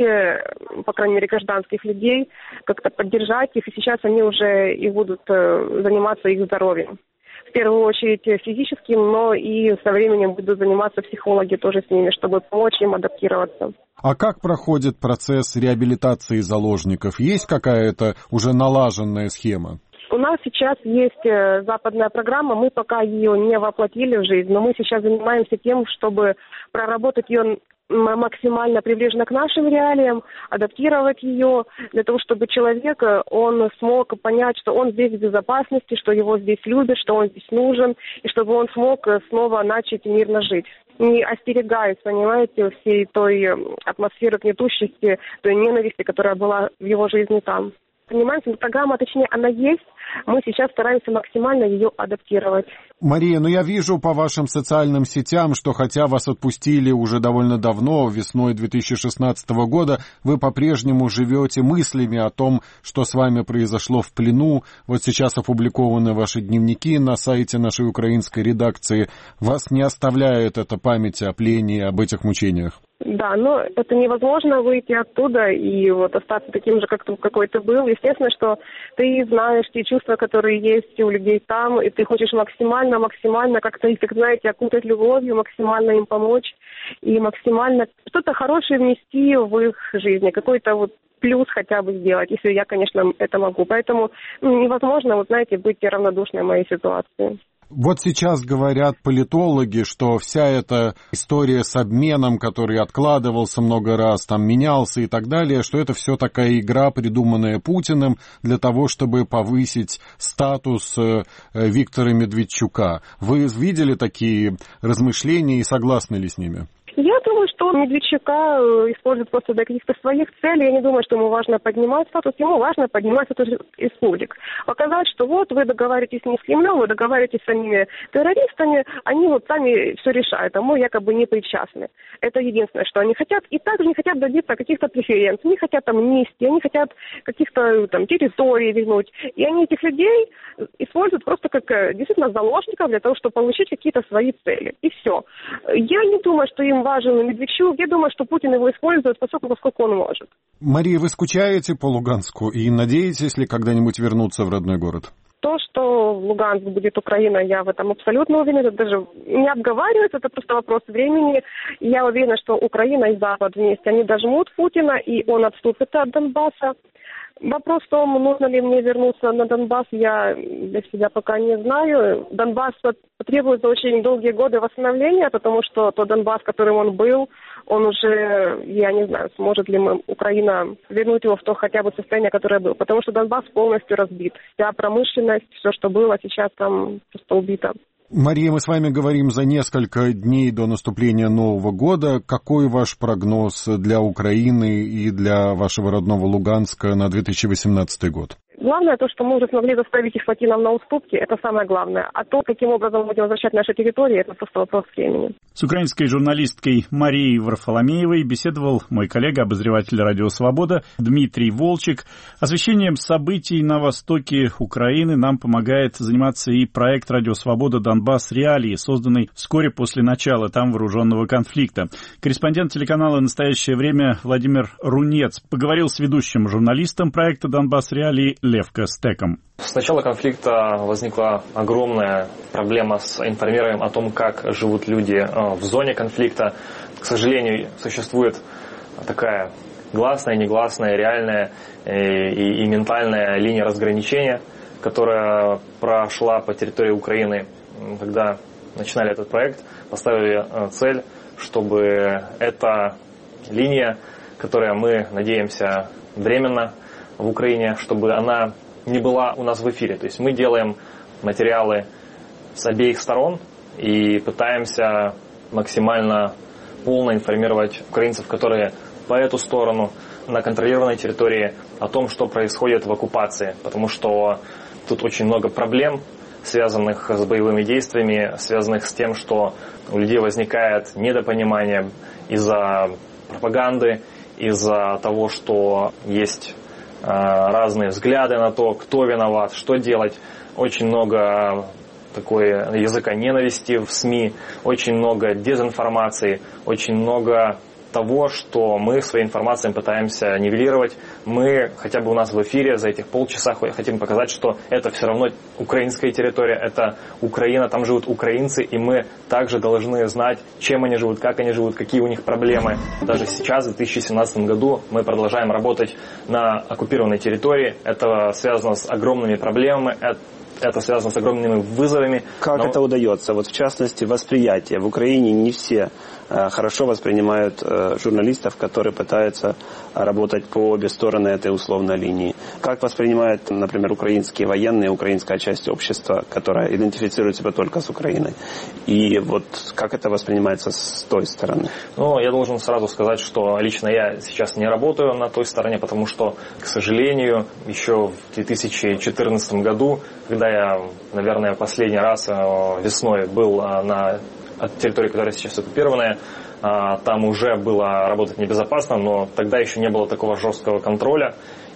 по крайней мере, гражданских людей, как-то поддержать их, и сейчас они уже и будут заниматься их здоровьем. В первую очередь физическим, но и со временем будут заниматься психологи тоже с ними, чтобы помочь им адаптироваться. А как проходит процесс реабилитации заложников? Есть какая-то уже налаженная схема? У нас сейчас есть западная программа, мы пока ее не воплотили в жизнь, но мы сейчас занимаемся тем, чтобы проработать ее максимально приближенно к нашим реалиям, адаптировать ее, для того, чтобы человек, он смог понять, что он здесь в безопасности, что его здесь любят, что он здесь нужен, и чтобы он смог снова начать мирно жить. Не остерегаясь, понимаете, всей той атмосферы гнетущести, той ненависти, которая была в его жизни там. Понимаете, программа, точнее, она есть, мы сейчас стараемся максимально ее адаптировать. Мария, ну я вижу по вашим социальным сетям, что хотя вас отпустили уже довольно давно, весной две тысячи шестнадцатого года, вы по-прежнему живете мыслями о том, что с вами произошло в плену. Вот сейчас опубликованы ваши дневники на сайте нашей украинской редакции. Вас не оставляет эта память о плене и об этих мучениях? Да, но это невозможно выйти оттуда и вот остаться таким же, как ты, какой ты был. Естественно, что ты знаешь те чувства, которые есть у людей там, и ты хочешь максимально, максимально как-то их, так знаете, окутать любовью, максимально им помочь и максимально что-то хорошее внести в их жизнь, какой-то вот плюс хотя бы сделать, если я, конечно, это могу. Поэтому ну, невозможно, вот знаете, быть равнодушной моей ситуации. Вот сейчас говорят политологи, что вся эта история с обменом, который откладывался много раз, там менялся и так далее, что это все такая игра, придуманная Путиным для того, чтобы повысить статус Виктора Медведчука. Вы видели такие размышления и согласны ли с ними? Я думаю, что Медведчука использует просто для каких-то своих целей. Я не думаю, что ему важно поднимать статус. Ему важно поднимать статус республик. Показать, что вот вы договариваетесь не с Кремлем, вы договариваетесь с самими террористами, они вот сами все решают, а мы якобы не причастны. Это единственное, что они хотят. И также не хотят добиться каких-то преференций, не хотят амнистии, они хотят каких-то там территорий вернуть. И они этих людей используют просто как действительно заложников для того, чтобы получить какие-то свои цели. И все. Я не думаю, что им важен Медведчук. Я думаю, что Путин его использует, поскольку, поскольку он может. Мария, вы скучаете по Луганску и надеетесь ли когда-нибудь вернуться в родной город? То, что Луганск будет Украина, я в этом абсолютно уверена. Это даже не обговаривается, это просто вопрос времени. Я уверена, что Украина и Запад вместе, они дожмут Путина, и он отступит от Донбасса. Вопрос в том, нужно ли мне вернуться на Донбасс, я для себя пока не знаю. Донбасс потребует за очень долгие годы восстановления, потому что тот Донбасс, которым он был, он уже, я не знаю, сможет ли мы, Украина вернуть его в то хотя бы состояние, которое было. Потому что Донбасс полностью разбит. Вся промышленность, все, что было, сейчас там просто убито. Мария, мы с вами говорим за несколько дней до наступления Нового года. Какой ваш прогноз для Украины и для вашего родного Луганска на две тысячи восемнадцатый год? Главное то, что мы уже смогли заставить их пойти нам на уступки, это самое главное. А то, каким образом мы будем возвращать наши территории, это просто вопрос времени. С украинской журналисткой Марией Варфоломеевой беседовал мой коллега, обозреватель «Радио Свобода» Дмитрий Волчек. Освещением событий на востоке Украины нам помогает заниматься и проект «Радио Свобода. Донбасс. Реалии», созданный вскоре после начала там вооруженного конфликта. Корреспондент телеканала «Настоящее время» Владимир Рунец поговорил с ведущим журналистом проекта «Донбасс. Реалии» Левко Стеком. С начала конфликта возникла огромная проблема с информированием о том, как живут люди в зоне конфликта. К сожалению, существует такая гласная, негласная, реальная и, и ментальная линия разграничения, которая прошла по территории Украины, когда начинали этот проект, поставили цель, чтобы эта линия, которая, мы надеемся, временно в Украине, чтобы она не была у нас в эфире. То есть мы делаем материалы с обеих сторон и пытаемся максимально полно информировать украинцев, которые по эту сторону, на контролированной территории, о том, что происходит в оккупации. Потому что тут очень много проблем связанных с боевыми действиями, связанных с тем, что у людей возникает недопонимание из-за пропаганды, из-за того, что есть э, разные взгляды на то, кто виноват, что делать. Очень много такой языка ненависти в СМИ, очень много дезинформации, очень много того, что мы своей информацией пытаемся нивелировать. Мы, хотя бы у нас в эфире за этих полчаса хотим показать, что это все равно украинская территория, это Украина, там живут украинцы, и мы также должны знать, чем они живут, как они живут, какие у них проблемы. Даже сейчас, в две тысячи семнадцатом году, мы продолжаем работать на оккупированной территории. Это связано с огромными проблемами, это связано с огромными вызовами. Как но... это удается? Вот в частности, восприятие. В Украине не все э, хорошо воспринимают э, журналистов, которые пытаются работать по обе стороны этой условной линии. Как воспринимают, например, украинские военные, украинская часть общества, которая идентифицирует себя только с Украиной? И вот как это воспринимается с той стороны? Ну, я должен сразу сказать, что лично я сейчас не работаю на той стороне, потому что, к сожалению, еще в две тысячи четырнадцатом году, когда я, наверное, последний раз весной был на территории, которая сейчас оккупированная, там уже было работать небезопасно, но тогда еще не было такого жесткого контроля,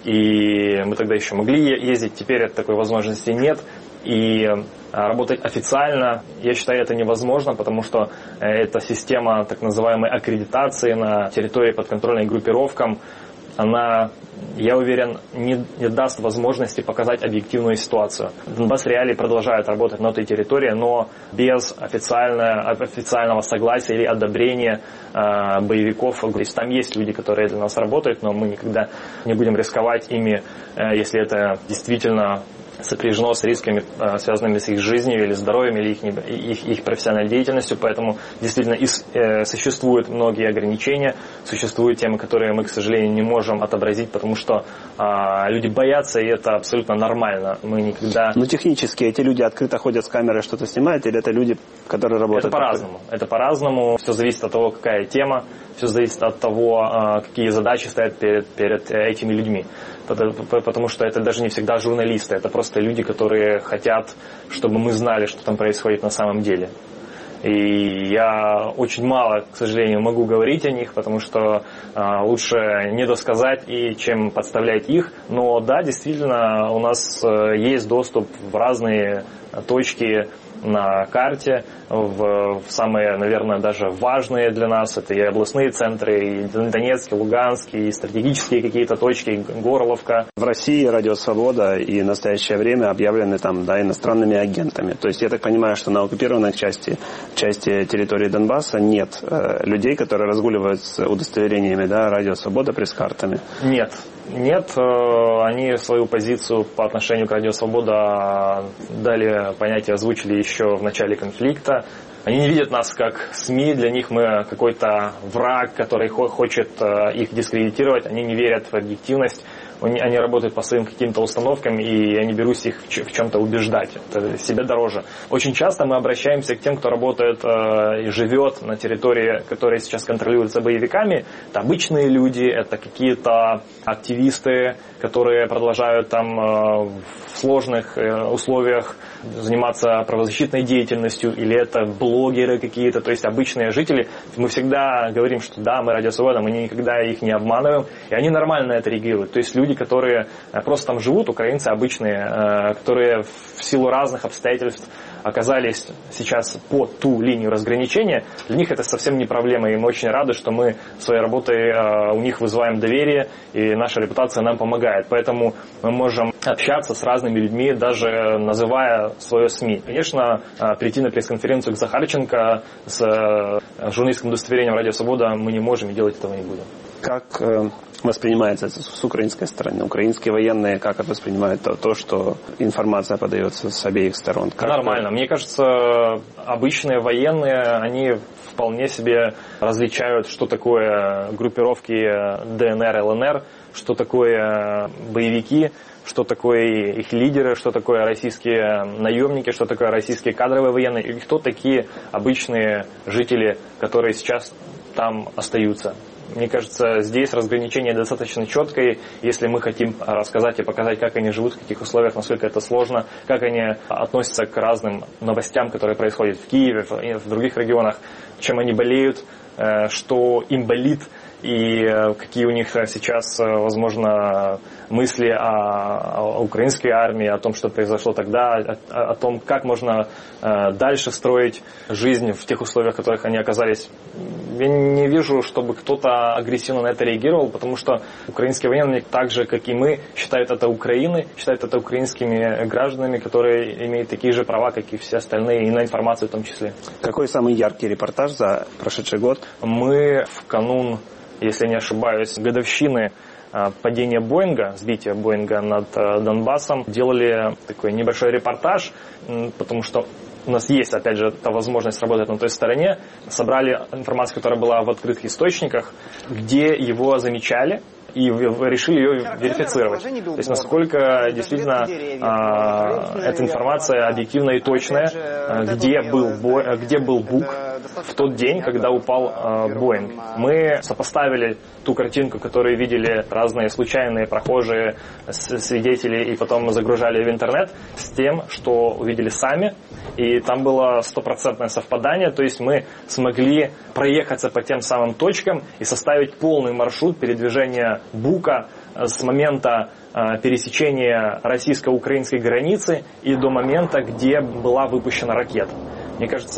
и мы тогда еще могли ездить, теперь такой возможности нет. И работать официально, я считаю, это невозможно, потому что эта система так называемой аккредитации на территории подконтрольной группировкам, она, я уверен, не, не даст возможности показать объективную ситуацию. Донбасс Реалии продолжают работать на этой территории, но без официального, официального согласия или одобрения э, боевиков. То есть там есть люди, которые для нас работают, но мы никогда не будем рисковать ими, э, если это действительно сопряжено с рисками, связанными с их жизнью или здоровьем, или их, их, их профессиональной деятельностью. Поэтому действительно и, э, существуют многие ограничения, существуют темы, которые мы, к сожалению, не можем отобразить, потому что э, люди боятся, и это абсолютно нормально. Мы никогда... Но технически эти люди открыто ходят с камерой, что-то снимают, или это люди, которые работают? Это по-разному. Это по-разному. Все зависит от того, какая тема, все зависит от того, э, какие задачи стоят перед, перед этими людьми. Потому что это даже не всегда журналисты, это просто люди, которые хотят, чтобы мы знали, что там происходит на самом деле. И я очень мало, к сожалению, могу говорить о них, потому что э, лучше не досказать, и, чем подставлять их. Но да, действительно, у нас э, есть доступ в разные точки на карте, в, в самые, наверное, даже важные для нас. Это и областные центры, и Донецкий, Луганский, и стратегические какие-то точки, Горловка. В России Радио Свобода и в настоящее время объявлены там, да, иностранными агентами. То есть я так понимаю, что на оккупированной части, части территории Донбасса нет э, людей, которые разгуливают с удостоверениями, да, Радио Свобода, пресс-картами. Нет. Нет, они свою позицию по отношению к Радио Свобода дали понятие, озвучили еще в начале конфликта. Они не видят нас как СМИ, для них мы какой-то враг, который хочет их дискредитировать, они не верят в объективность. Они работают по своим каким-то установкам, и я не берусь их в чем-то убеждать. Это себе дороже. Очень часто мы обращаемся к тем, кто работает и живет на территории, которая сейчас контролируется боевиками. Это обычные люди, это какие-то активисты, которые продолжают там в сложных условиях заниматься правозащитной деятельностью, или это блогеры какие-то, то есть обычные жители. Мы всегда говорим, что да, мы Радио Свобода, мы никогда их не обманываем, и они нормально это реагируют. То есть люди, которые просто там живут, украинцы обычные, которые в силу разных обстоятельств оказались сейчас по ту линию разграничения, для них это совсем не проблема, и мы очень рады, что мы своей работой у них вызываем доверие, и наша репутация нам помогает. Поэтому мы можем общаться с разными людьми, даже называя свое СМИ. Конечно, прийти на пресс-конференцию к Захарченко с журналистским удостоверением Радио Свобода мы не можем и делать этого не будем. Как воспринимается это с украинской стороны? Украинские военные как это воспринимают то, то что информация подается с обеих сторон? Как Нормально. Мне кажется, обычные военные, они вполне себе различают, что такое группировки ДНР, ЛНР, что такое боевики, что такое их лидеры, что такое российские наемники, что такое российские кадровые военные, и кто такие обычные жители, которые сейчас там остаются. Мне кажется, здесь разграничение достаточно четкое. Если мы хотим рассказать и показать, как они живут, в каких условиях, насколько это сложно, как они относятся к разным новостям, которые происходят в Киеве, в других регионах, чем они болеют, что им болит, и какие у них сейчас, возможно, мысли о, о украинской армии, о том, что произошло тогда, о, о том, как можно дальше строить жизнь в тех условиях, в которых они оказались. Я не вижу, чтобы кто-то агрессивно на это реагировал, потому что украинские военные, так же, как и мы, считают это Украиной, считают это украинскими гражданами, которые имеют такие же права, как и все остальные, и на информацию в том числе. Какой самый яркий репортаж за прошедший год? Мы в канун, если не ошибаюсь, годовщины падения Боинга, сбития Боинга над Донбассом, делали такой небольшой репортаж, потому что у нас есть, опять же, та возможность работать на той стороне. Собрали информацию, которая была в открытых источниках, где его замечали, и решили ее верифицировать. То есть насколько действительно а, эта информация объективная и точная, где был, бой, где был Бук в тот день, когда упал а, Боинг. Мы сопоставили ту картинку, которую видели разные случайные прохожие, свидетели, и потом загружали в интернет, с тем, что увидели сами. И там было стопроцентное совпадание, то есть мы смогли проехаться по тем самым точкам и составить полный маршрут передвижения Бука с момента э, пересечения российско-украинской границы и до момента, где была выпущена ракета. Мне кажется,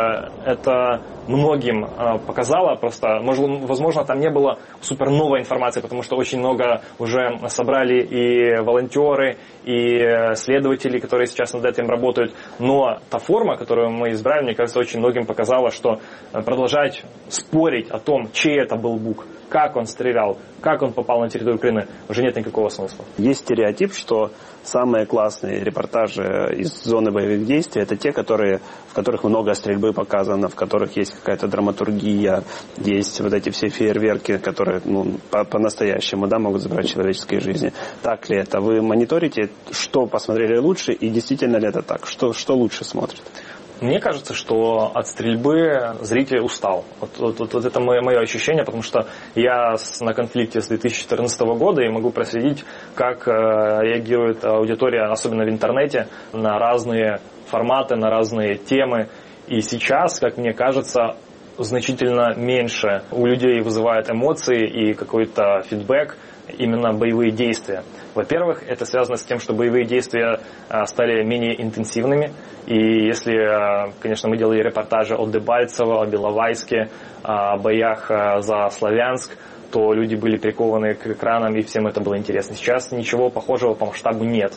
это многим э, показало, просто, может, возможно, там не было супер новой информации, потому что очень много уже собрали и волонтеры, и следователи, которые сейчас над этим работают, но та форма, которую мы избрали, мне кажется, очень многим показала, что продолжать спорить о том, чей это был Бук, как он стрелял, как он попал на территорию Украины, уже нет никакого смысла. Есть стереотип, что самые классные репортажи из зоны боевых действий — это те, которые, в которых много стрельбы показано, в которых есть какая-то драматургия, есть вот эти все фейерверки, которые ну, по- по-настоящему да, могут забрать человеческие жизни. Так ли это? Вы мониторите, что посмотрели лучше, и действительно ли это так? Что, что лучше смотрит? Мне кажется, что от стрельбы зритель устал. Вот, вот, вот, вот это мое, мое ощущение, потому что я с, на конфликте с две тысячи четырнадцатого года и могу проследить, как э, реагирует аудитория, особенно в интернете, на разные форматы, на разные темы. И сейчас, как мне кажется, значительно меньше у людей вызывает эмоции и какой-то фидбэк именно боевые действия. Во-первых, это связано с тем, что боевые действия стали менее интенсивными. И если, конечно, мы делали репортажи о Дебальцево, о Беловайске, о боях за Славянск, то люди были прикованы к экранам, и всем это было интересно. Сейчас ничего похожего по масштабу нет.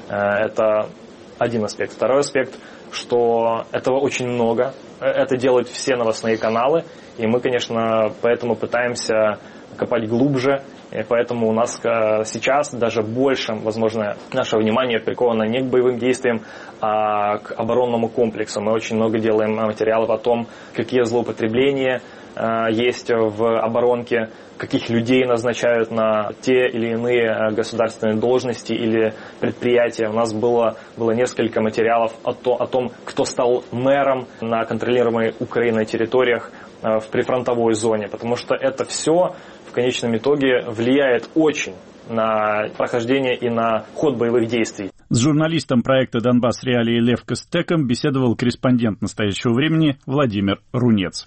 Это один аспект. Второй аспект, что этого очень много. Это делают все новостные каналы, и мы, конечно, поэтому пытаемся копать глубже. И поэтому у нас сейчас даже больше, возможно, наше внимание приковано не к боевым действиям, а к оборонному комплексу. Мы очень много делаем материалов о том, какие злоупотребления есть в оборонке, каких людей назначают на те или иные государственные должности или предприятия. У нас было, было несколько материалов о, то, о том, кто стал мэром на контролируемой Украиной территориях в прифронтовой зоне, потому что это все в конечном итоге влияет очень на прохождение и на ход боевых действий. С журналистом проекта «Донбасс Реалии» Лев Костеком беседовал корреспондент «Настоящего времени» Владимир Рунец.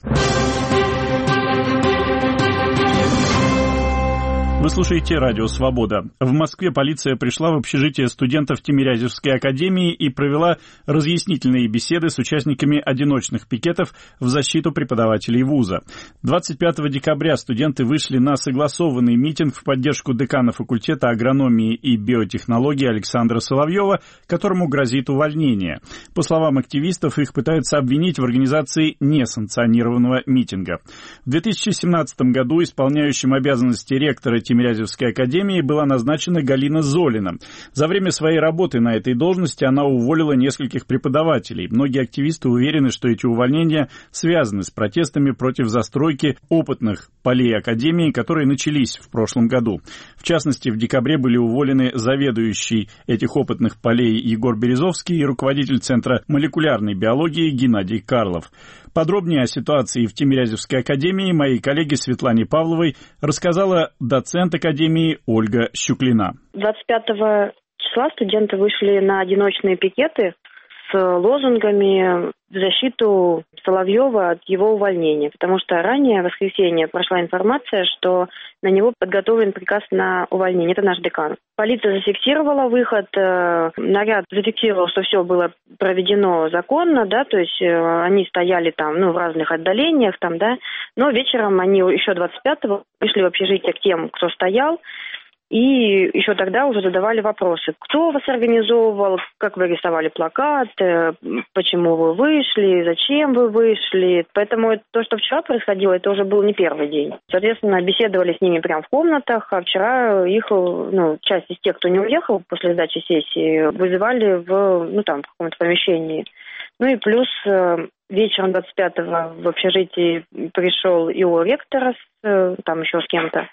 Вы слушаете «Радио Свобода». В Москве полиция пришла в общежитие студентов Тимирязевской академии и провела разъяснительные беседы с участниками одиночных пикетов в защиту преподавателей вуза. двадцать пятого декабря студенты вышли на согласованный митинг в поддержку декана факультета агрономии и биотехнологии Александра Соловьева, которому грозит увольнение. По словам активистов, их пытаются обвинить в организации несанкционированного митинга. В две тысячи семнадцатом году исполняющим обязанности ректора Тимирязевской академии была назначена Галина Золина. За время своей работы на этой должности она уволила нескольких преподавателей. Многие активисты уверены, что эти увольнения связаны с протестами против застройки опытных полей академии, которые начались в прошлом году. В частности, в декабре были уволены заведующий этих опытных полей Егор Березовский и руководитель Центра молекулярной биологии Геннадий Карлов. Подробнее о ситуации в Тимирязевской академии моей коллеге Светлане Павловой рассказала доцент академии Ольга Щуклина. двадцать пятого числа студенты вышли на одиночные пикеты с лозунгами в защиту Соловьева от его увольнения, потому что ранее, в воскресенье, прошла информация, что на него подготовлен приказ на увольнение. Это наш декан. Полиция зафиксировала выход, наряд зафиксировал, что все было проведено законно, да, то есть они стояли там, ну, в разных отдалениях, там, да, но вечером они еще двадцать пятого вышли в общежитие к тем, кто стоял, и еще тогда уже задавали вопросы. Кто вас организовывал, как вы рисовали плакат, почему вы вышли, зачем вы вышли. Поэтому то, что вчера происходило, это уже был не первый день. Соответственно, беседовали с ними прямо в комнатах, а вчера их, ну, часть из тех, кто не уехал после сдачи сессии, вызывали в, ну, там, в каком-то помещении. Ну и плюс вечером двадцать пятого в общежитии пришел и у ректора, там еще с кем-то.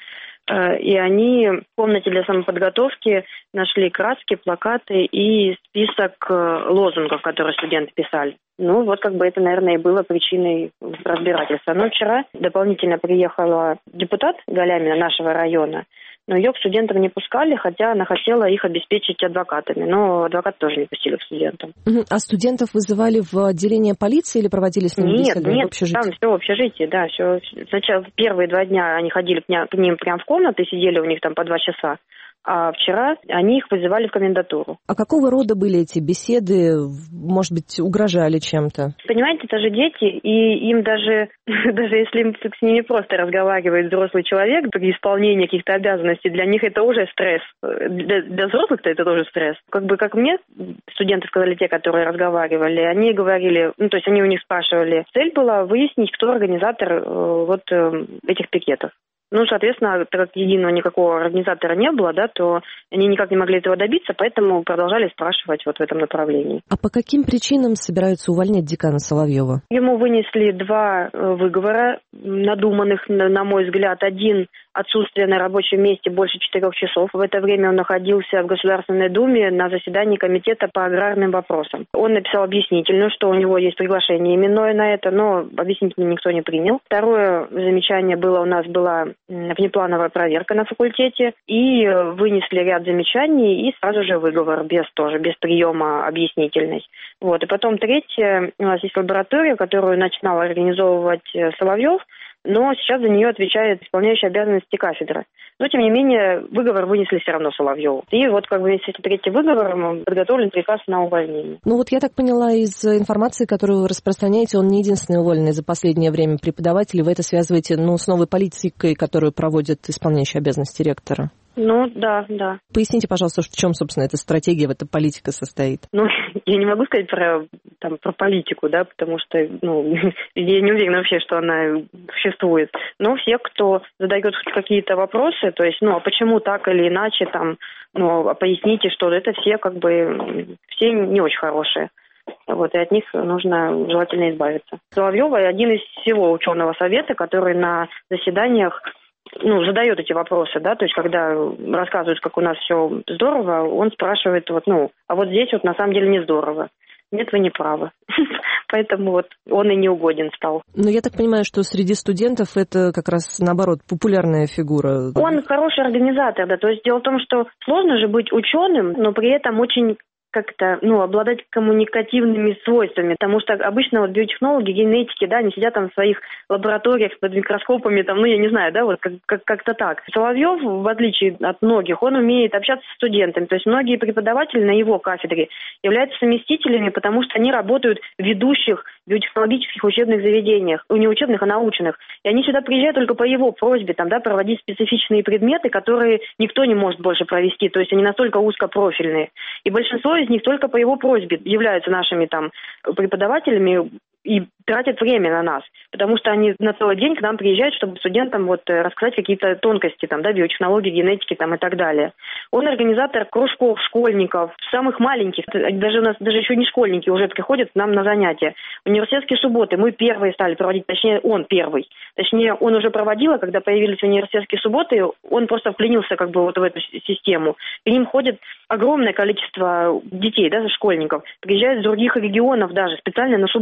И они в комнате для самоподготовки нашли краски, плакаты и список лозунгов, которые студенты писали. Ну, вот как бы это, наверное, и было причиной разбирательства. Но вчера дополнительно приехала депутат Галямина нашего района, но ее к студентам не пускали, хотя она хотела их обеспечить адвокатами. Но адвокат тоже не пустили к студентам. А студентов вызывали в отделение полиции или проводили с ними беседы? Нет, нет, в общежитии? Там все в общежитии, да. Все. Сначала первые два дня они ходили к ним прямо в комнаты, сидели у них там по два часа. А вчера они их вызывали в комендатуру. А какого рода были эти беседы? Может быть, угрожали чем-то? Понимаете, это же дети, и им даже, даже если с ними просто разговаривает взрослый человек при исполнении каких-то обязанностей, для них это уже стресс. Для, для взрослых-то это тоже стресс. Как бы, как мне студенты сказали, те, которые разговаривали, они говорили, ну, то есть они у них спрашивали, цель была выяснить, кто организатор э, вот э, этих пикетов. Ну, соответственно, так как единого никакого организатора не было, да, то они никак не могли этого добиться, поэтому продолжали спрашивать вот в этом направлении. А по каким причинам собираются увольнять декана Соловьева? Ему вынесли два выговора, надуманных, на мой взгляд. Один – отсутствие на рабочем месте больше четырех часов. В это время он находился в Государственной Думе на заседании комитета по аграрным вопросам. Он написал объяснительную, что у него есть приглашение именное на это, но объяснительную никто не принял. Второе замечание было у нас была внеплановая проверка на факультете, и вынесли ряд замечаний и сразу же выговор, без тоже, без приема объяснительной. Вот. И потом третье, у нас есть лаборатория, которую начинал организовывать Соловьев, но сейчас за нее отвечает исполняющий обязанности кафедра. Но, тем не менее, выговор вынесли все равно Соловьеву. И вот как бы вместе с третьим выговором подготовлен приказ на увольнение. Ну вот я так поняла из информации, которую вы распространяете, он не единственный уволенный за последнее время преподаватель. Вы это связываете, ну, с новой политикой, которую проводит исполняющий обязанности ректора? Ну, да, да. Поясните, пожалуйста, в чем, собственно, эта стратегия, эта политика состоит? Ну, я не могу сказать про, там, про политику, да, потому что, ну, я не уверена вообще, что она существует. Но все, кто задает какие-то вопросы, то есть, ну, а почему так или иначе, там, ну, а поясните, что это все, как бы, все не очень хорошие. Вот, и от них нужно желательно избавиться. Соловьева один из всего ученого совета, который на заседаниях ну, задает эти вопросы, да, то есть когда рассказывают, как у нас все здорово, он спрашивает, вот, ну, а вот здесь вот на самом деле не здорово. Нет, вы не правы. Поэтому вот он и не угоден стал. Но я так понимаю, что среди студентов это как раз, наоборот, популярная фигура. Он хороший организатор, да, то есть дело в том, что сложно же быть ученым, но при этом очень как-то, ну, обладать коммуникативными свойствами, потому что обычно вот биотехнологи, генетики, да, они сидят там в своих лабораториях под микроскопами, там, ну, я не знаю, да, вот как- как- как-то так. Соловьев, в отличие от многих, он умеет общаться с студентами, то есть многие преподаватели на его кафедре являются совместителями, потому что они работают в ведущих биотехнологических учебных заведениях, не учебных, а научных, и они сюда приезжают только по его просьбе, там, да, проводить специфичные предметы, которые никто не может больше провести, то есть они настолько узкопрофильные, и большинство из них только по его просьбе являются нашими там преподавателями и тратят время на нас, потому что они на целый день к нам приезжают, чтобы студентам вот рассказать какие-то тонкости, там, да, биотехнологии, генетики там, и так далее. Он организатор кружков, школьников, самых маленьких, даже у нас даже еще не школьники уже приходят к нам на занятия. Университетские субботы мы первые стали проводить, точнее, он первый. Точнее, он уже проводил, а когда появились университетские субботы, он просто вклинился как бы вот в эту систему. К ним ходит огромное количество детей, да, школьников, приезжают из других регионов даже специально на субботу, чтобы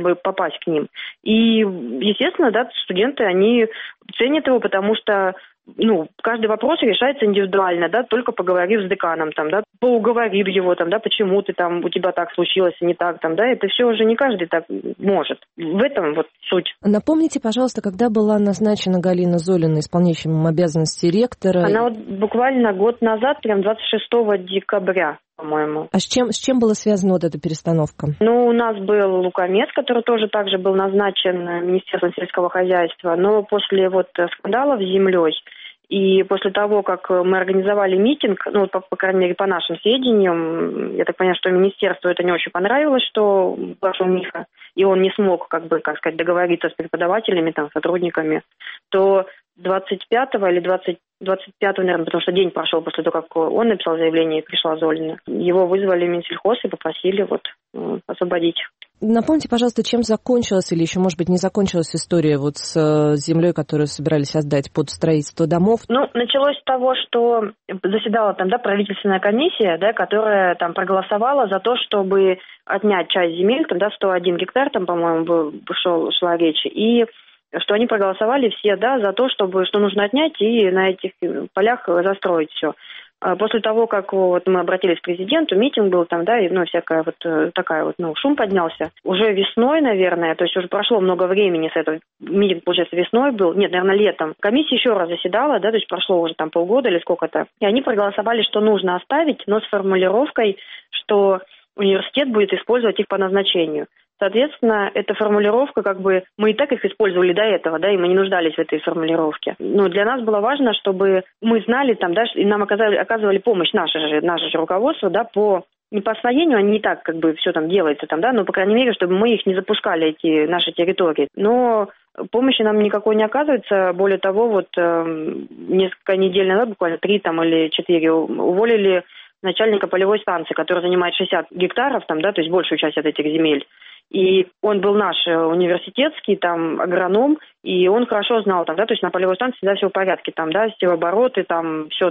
чтобы попасть к ним. И, естественно, да, студенты, они ценят его, потому что ну, каждый вопрос решается индивидуально, да, только поговорив с деканом, там, да, поуговорив его, там, да, почему ты там, у тебя так случилось, и не так, там, да, это все уже не каждый так может. В этом вот суть. Напомните, пожалуйста, когда была назначена Галина Золина исполняющим обязанности ректора? Она вот буквально год назад, прям двадцать шестого декабря, по-моему. А с чем, с чем была связана вот эта перестановка? Ну, у нас был Лукомец, который тоже также был назначен Министерством сельского хозяйства, но после вот скандалов с землей и после того, как мы организовали митинг, ну, по, по крайней мере, по нашим сведениям, я так понимаю, что министерству это не очень понравилось, что пошел Миха, и он не смог, как бы, как сказать, договориться с преподавателями, там, сотрудниками, то двадцать пятого или двадцать, двадцать пятого, наверное, потому что день прошел после того, как он написал заявление и пришла Золина. Его вызвали в Минсельхоз и попросили вот освободить. Напомните, пожалуйста, чем закончилась или еще, может быть, не закончилась история вот с землей, которую собирались отдать под строительство домов? Ну, началось с того, что заседала там, да, правительственная комиссия, да, которая там проголосовала за то, чтобы отнять часть земель, там, да, сто один гектар, там, по-моему, шел, шла речь, и что они проголосовали все, да, за то, чтобы, что нужно отнять и на этих полях застроить все. После того, как вот мы обратились к президенту, митинг был там, да, и, ну, всякая вот такая вот, ну, шум поднялся. Уже весной, наверное, то есть уже прошло много времени с этого, митинг, получается, весной был, нет, наверное, летом. Комиссия еще раз заседала, да, то есть прошло уже там полгода или сколько-то, и они проголосовали, что нужно оставить, но с формулировкой, что университет будет использовать их по назначению. Соответственно, эта формулировка, как бы, мы и так их использовали до этого, да, и мы не нуждались в этой формулировке. Но для нас было важно, чтобы мы знали там, да, и нам оказали, оказывали помощь наше же, наше же руководство, да, по не по освоению, они не так, как бы, все там делается там, да, но, по крайней мере, чтобы мы их не запускали, эти наши территории. Но помощи нам никакой не оказывается. Более того, вот э, несколько недель назад, буквально три там или четыре, уволили начальника полевой станции, который занимает шестьдесят гектаров, там, да, то есть большую часть от этих земель. И он был наш университетский, там, агроном, и он хорошо знал, там, да, то есть на полевой станции всегда все в порядке, там, да, севообороты, там, все,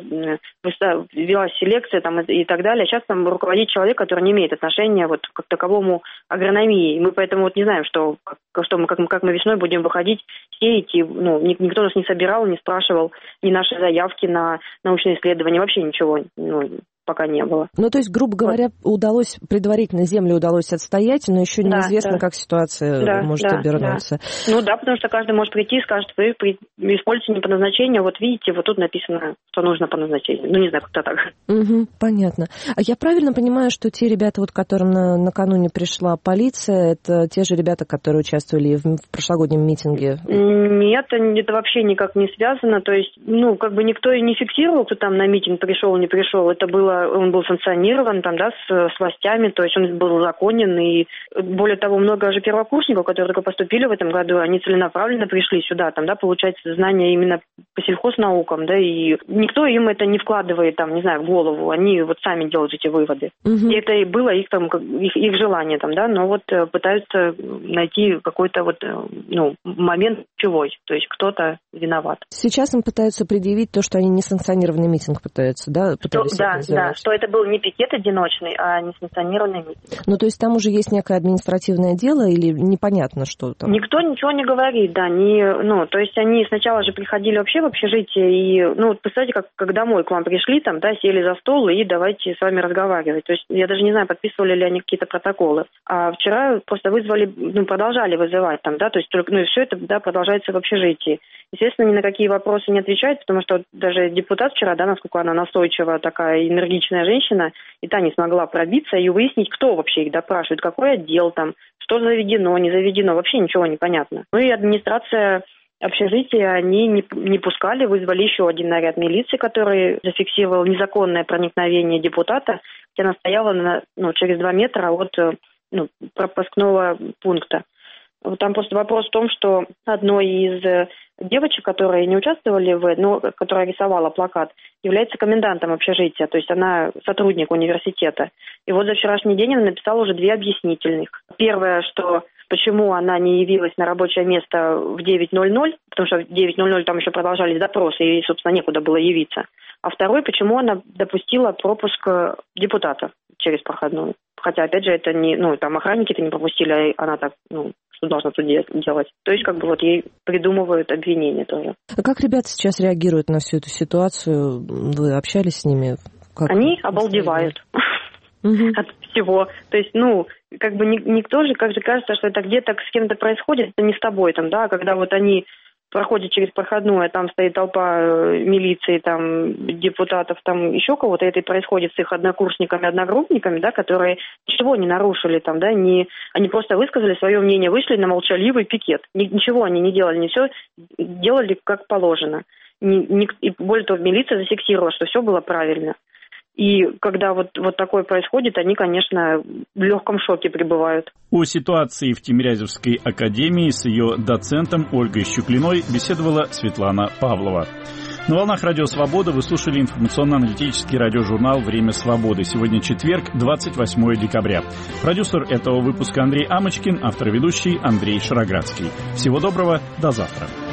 велась селекция, там, и, и так далее. Сейчас там руководит человек, который не имеет отношения, вот, к таковому агрономии. И мы поэтому вот не знаем, что, что мы, как, мы, как мы весной будем выходить, сеять, и, ну, никто нас не собирал, не спрашивал, ни наши заявки на научные исследования, вообще ничего, ну, пока не было. Ну, то есть, грубо говоря, вот. удалось, предварительно землю удалось отстоять, но еще да, неизвестно, да. как ситуация да, может да, обернуться. Да. Ну да, потому что каждый может прийти и скажет, вы используете не по назначению, вот видите, вот тут написано, что нужно по назначению. Ну, не знаю, как-то так. Угу, понятно. А я правильно понимаю, что те ребята, вот, к которым на, накануне пришла полиция, это те же ребята, которые участвовали в, в прошлогоднем митинге? Нет, это вообще никак не связано. То есть, ну, как бы никто и не фиксировал, кто там на митинг пришел, не пришел. Это было он был санкционирован там, да, с, с властями, то есть он был узаконен, и более того, много же первокурсников, которые только поступили в этом году, они целенаправленно пришли сюда, там, да, получать знания именно по сельхознаукам, да, и никто им это не вкладывает, там, не знаю, в голову, они вот сами делают эти выводы. Угу. И это и было их, там, их, их желание, там, да, но вот пытаются найти какой-то вот, ну, момент ключевой, то есть кто-то виноват. Сейчас им пытаются предъявить то, что они несанкционированный митинг пытаются, да, пытались что, да, да, что это был не пикет одиночный, а несанкционированный митинг. Ну, то есть там уже есть некое административное дело или непонятно, что там? Никто ничего не говорит, да, не, ну, то есть они сначала же приходили вообще в общежитие, и, ну, вот представьте, как, как домой к вам пришли, там, да, сели за стол и давайте с вами разговаривать. То есть я даже не знаю, подписывали ли они какие-то протоколы. А вчера просто вызвали, ну, продолжали вызывать там, да, то есть только, ну, и все это, да, продолжается в общежитии. Естественно, ни на какие вопросы не отвечает, потому что даже депутат вчера, да, насколько она настойчивая, такая энергичная женщина, и та не смогла пробиться и выяснить, кто вообще их допрашивает, какой отдел там, что заведено, не заведено, вообще ничего не понятно. Ну и администрация общежития, они не, не пускали, вызвали еще один наряд милиции, который зафиксировал незаконное проникновение депутата, где она стояла на, ну, через два метра от, ну, пропускного пункта. Там просто вопрос в том, что одной из девочек, которые не участвовали в, ну, которая рисовала плакат, является комендантом общежития, то есть она сотрудник университета. И вот за вчерашний день она написала уже две объяснительных. Первое, что почему она не явилась на рабочее место в девять ноль ноль, потому что в девять ноль ноль там еще продолжались допросы, и, собственно, некуда было явиться. А второй, почему она допустила пропуск депутата через проходную. Хотя, опять же, это не, ну, там охранники-то не пропустили, а она так, ну, что должна тут делать. То есть как бы вот ей придумывают обвинения тоже. А как ребята сейчас реагируют на всю эту ситуацию? Вы общались с ними? Как Они обалдевают от всего. То есть, ну, как бы никто же, как же кажется, что это где-то с кем-то происходит, это не с тобой там, да, когда вот они проходят через проходную, там стоит толпа милиции, там, депутатов, там, еще кого-то, это и происходит с их однокурсниками, одногруппниками, да, которые ничего не нарушили, там, да, не, они просто высказали свое мнение, вышли на молчаливый пикет. Ничего они не делали, не все делали как положено. Не, не, и более того, милиция зафиксировала, что все было правильно. И когда вот, вот такое происходит, они, конечно, в легком шоке пребывают. О ситуации в Тимирязевской академии с ее доцентом Ольгой Щуклиной беседовала Светлана Павлова. На волнах Радио Свобода вы слушали информационно-аналитический радиожурнал «Время свободы». Сегодня четверг, двадцать восьмое декабря. Продюсер этого выпуска Андрей Амочкин, автор и ведущий Андрей Шароградский. Всего доброго, до завтра.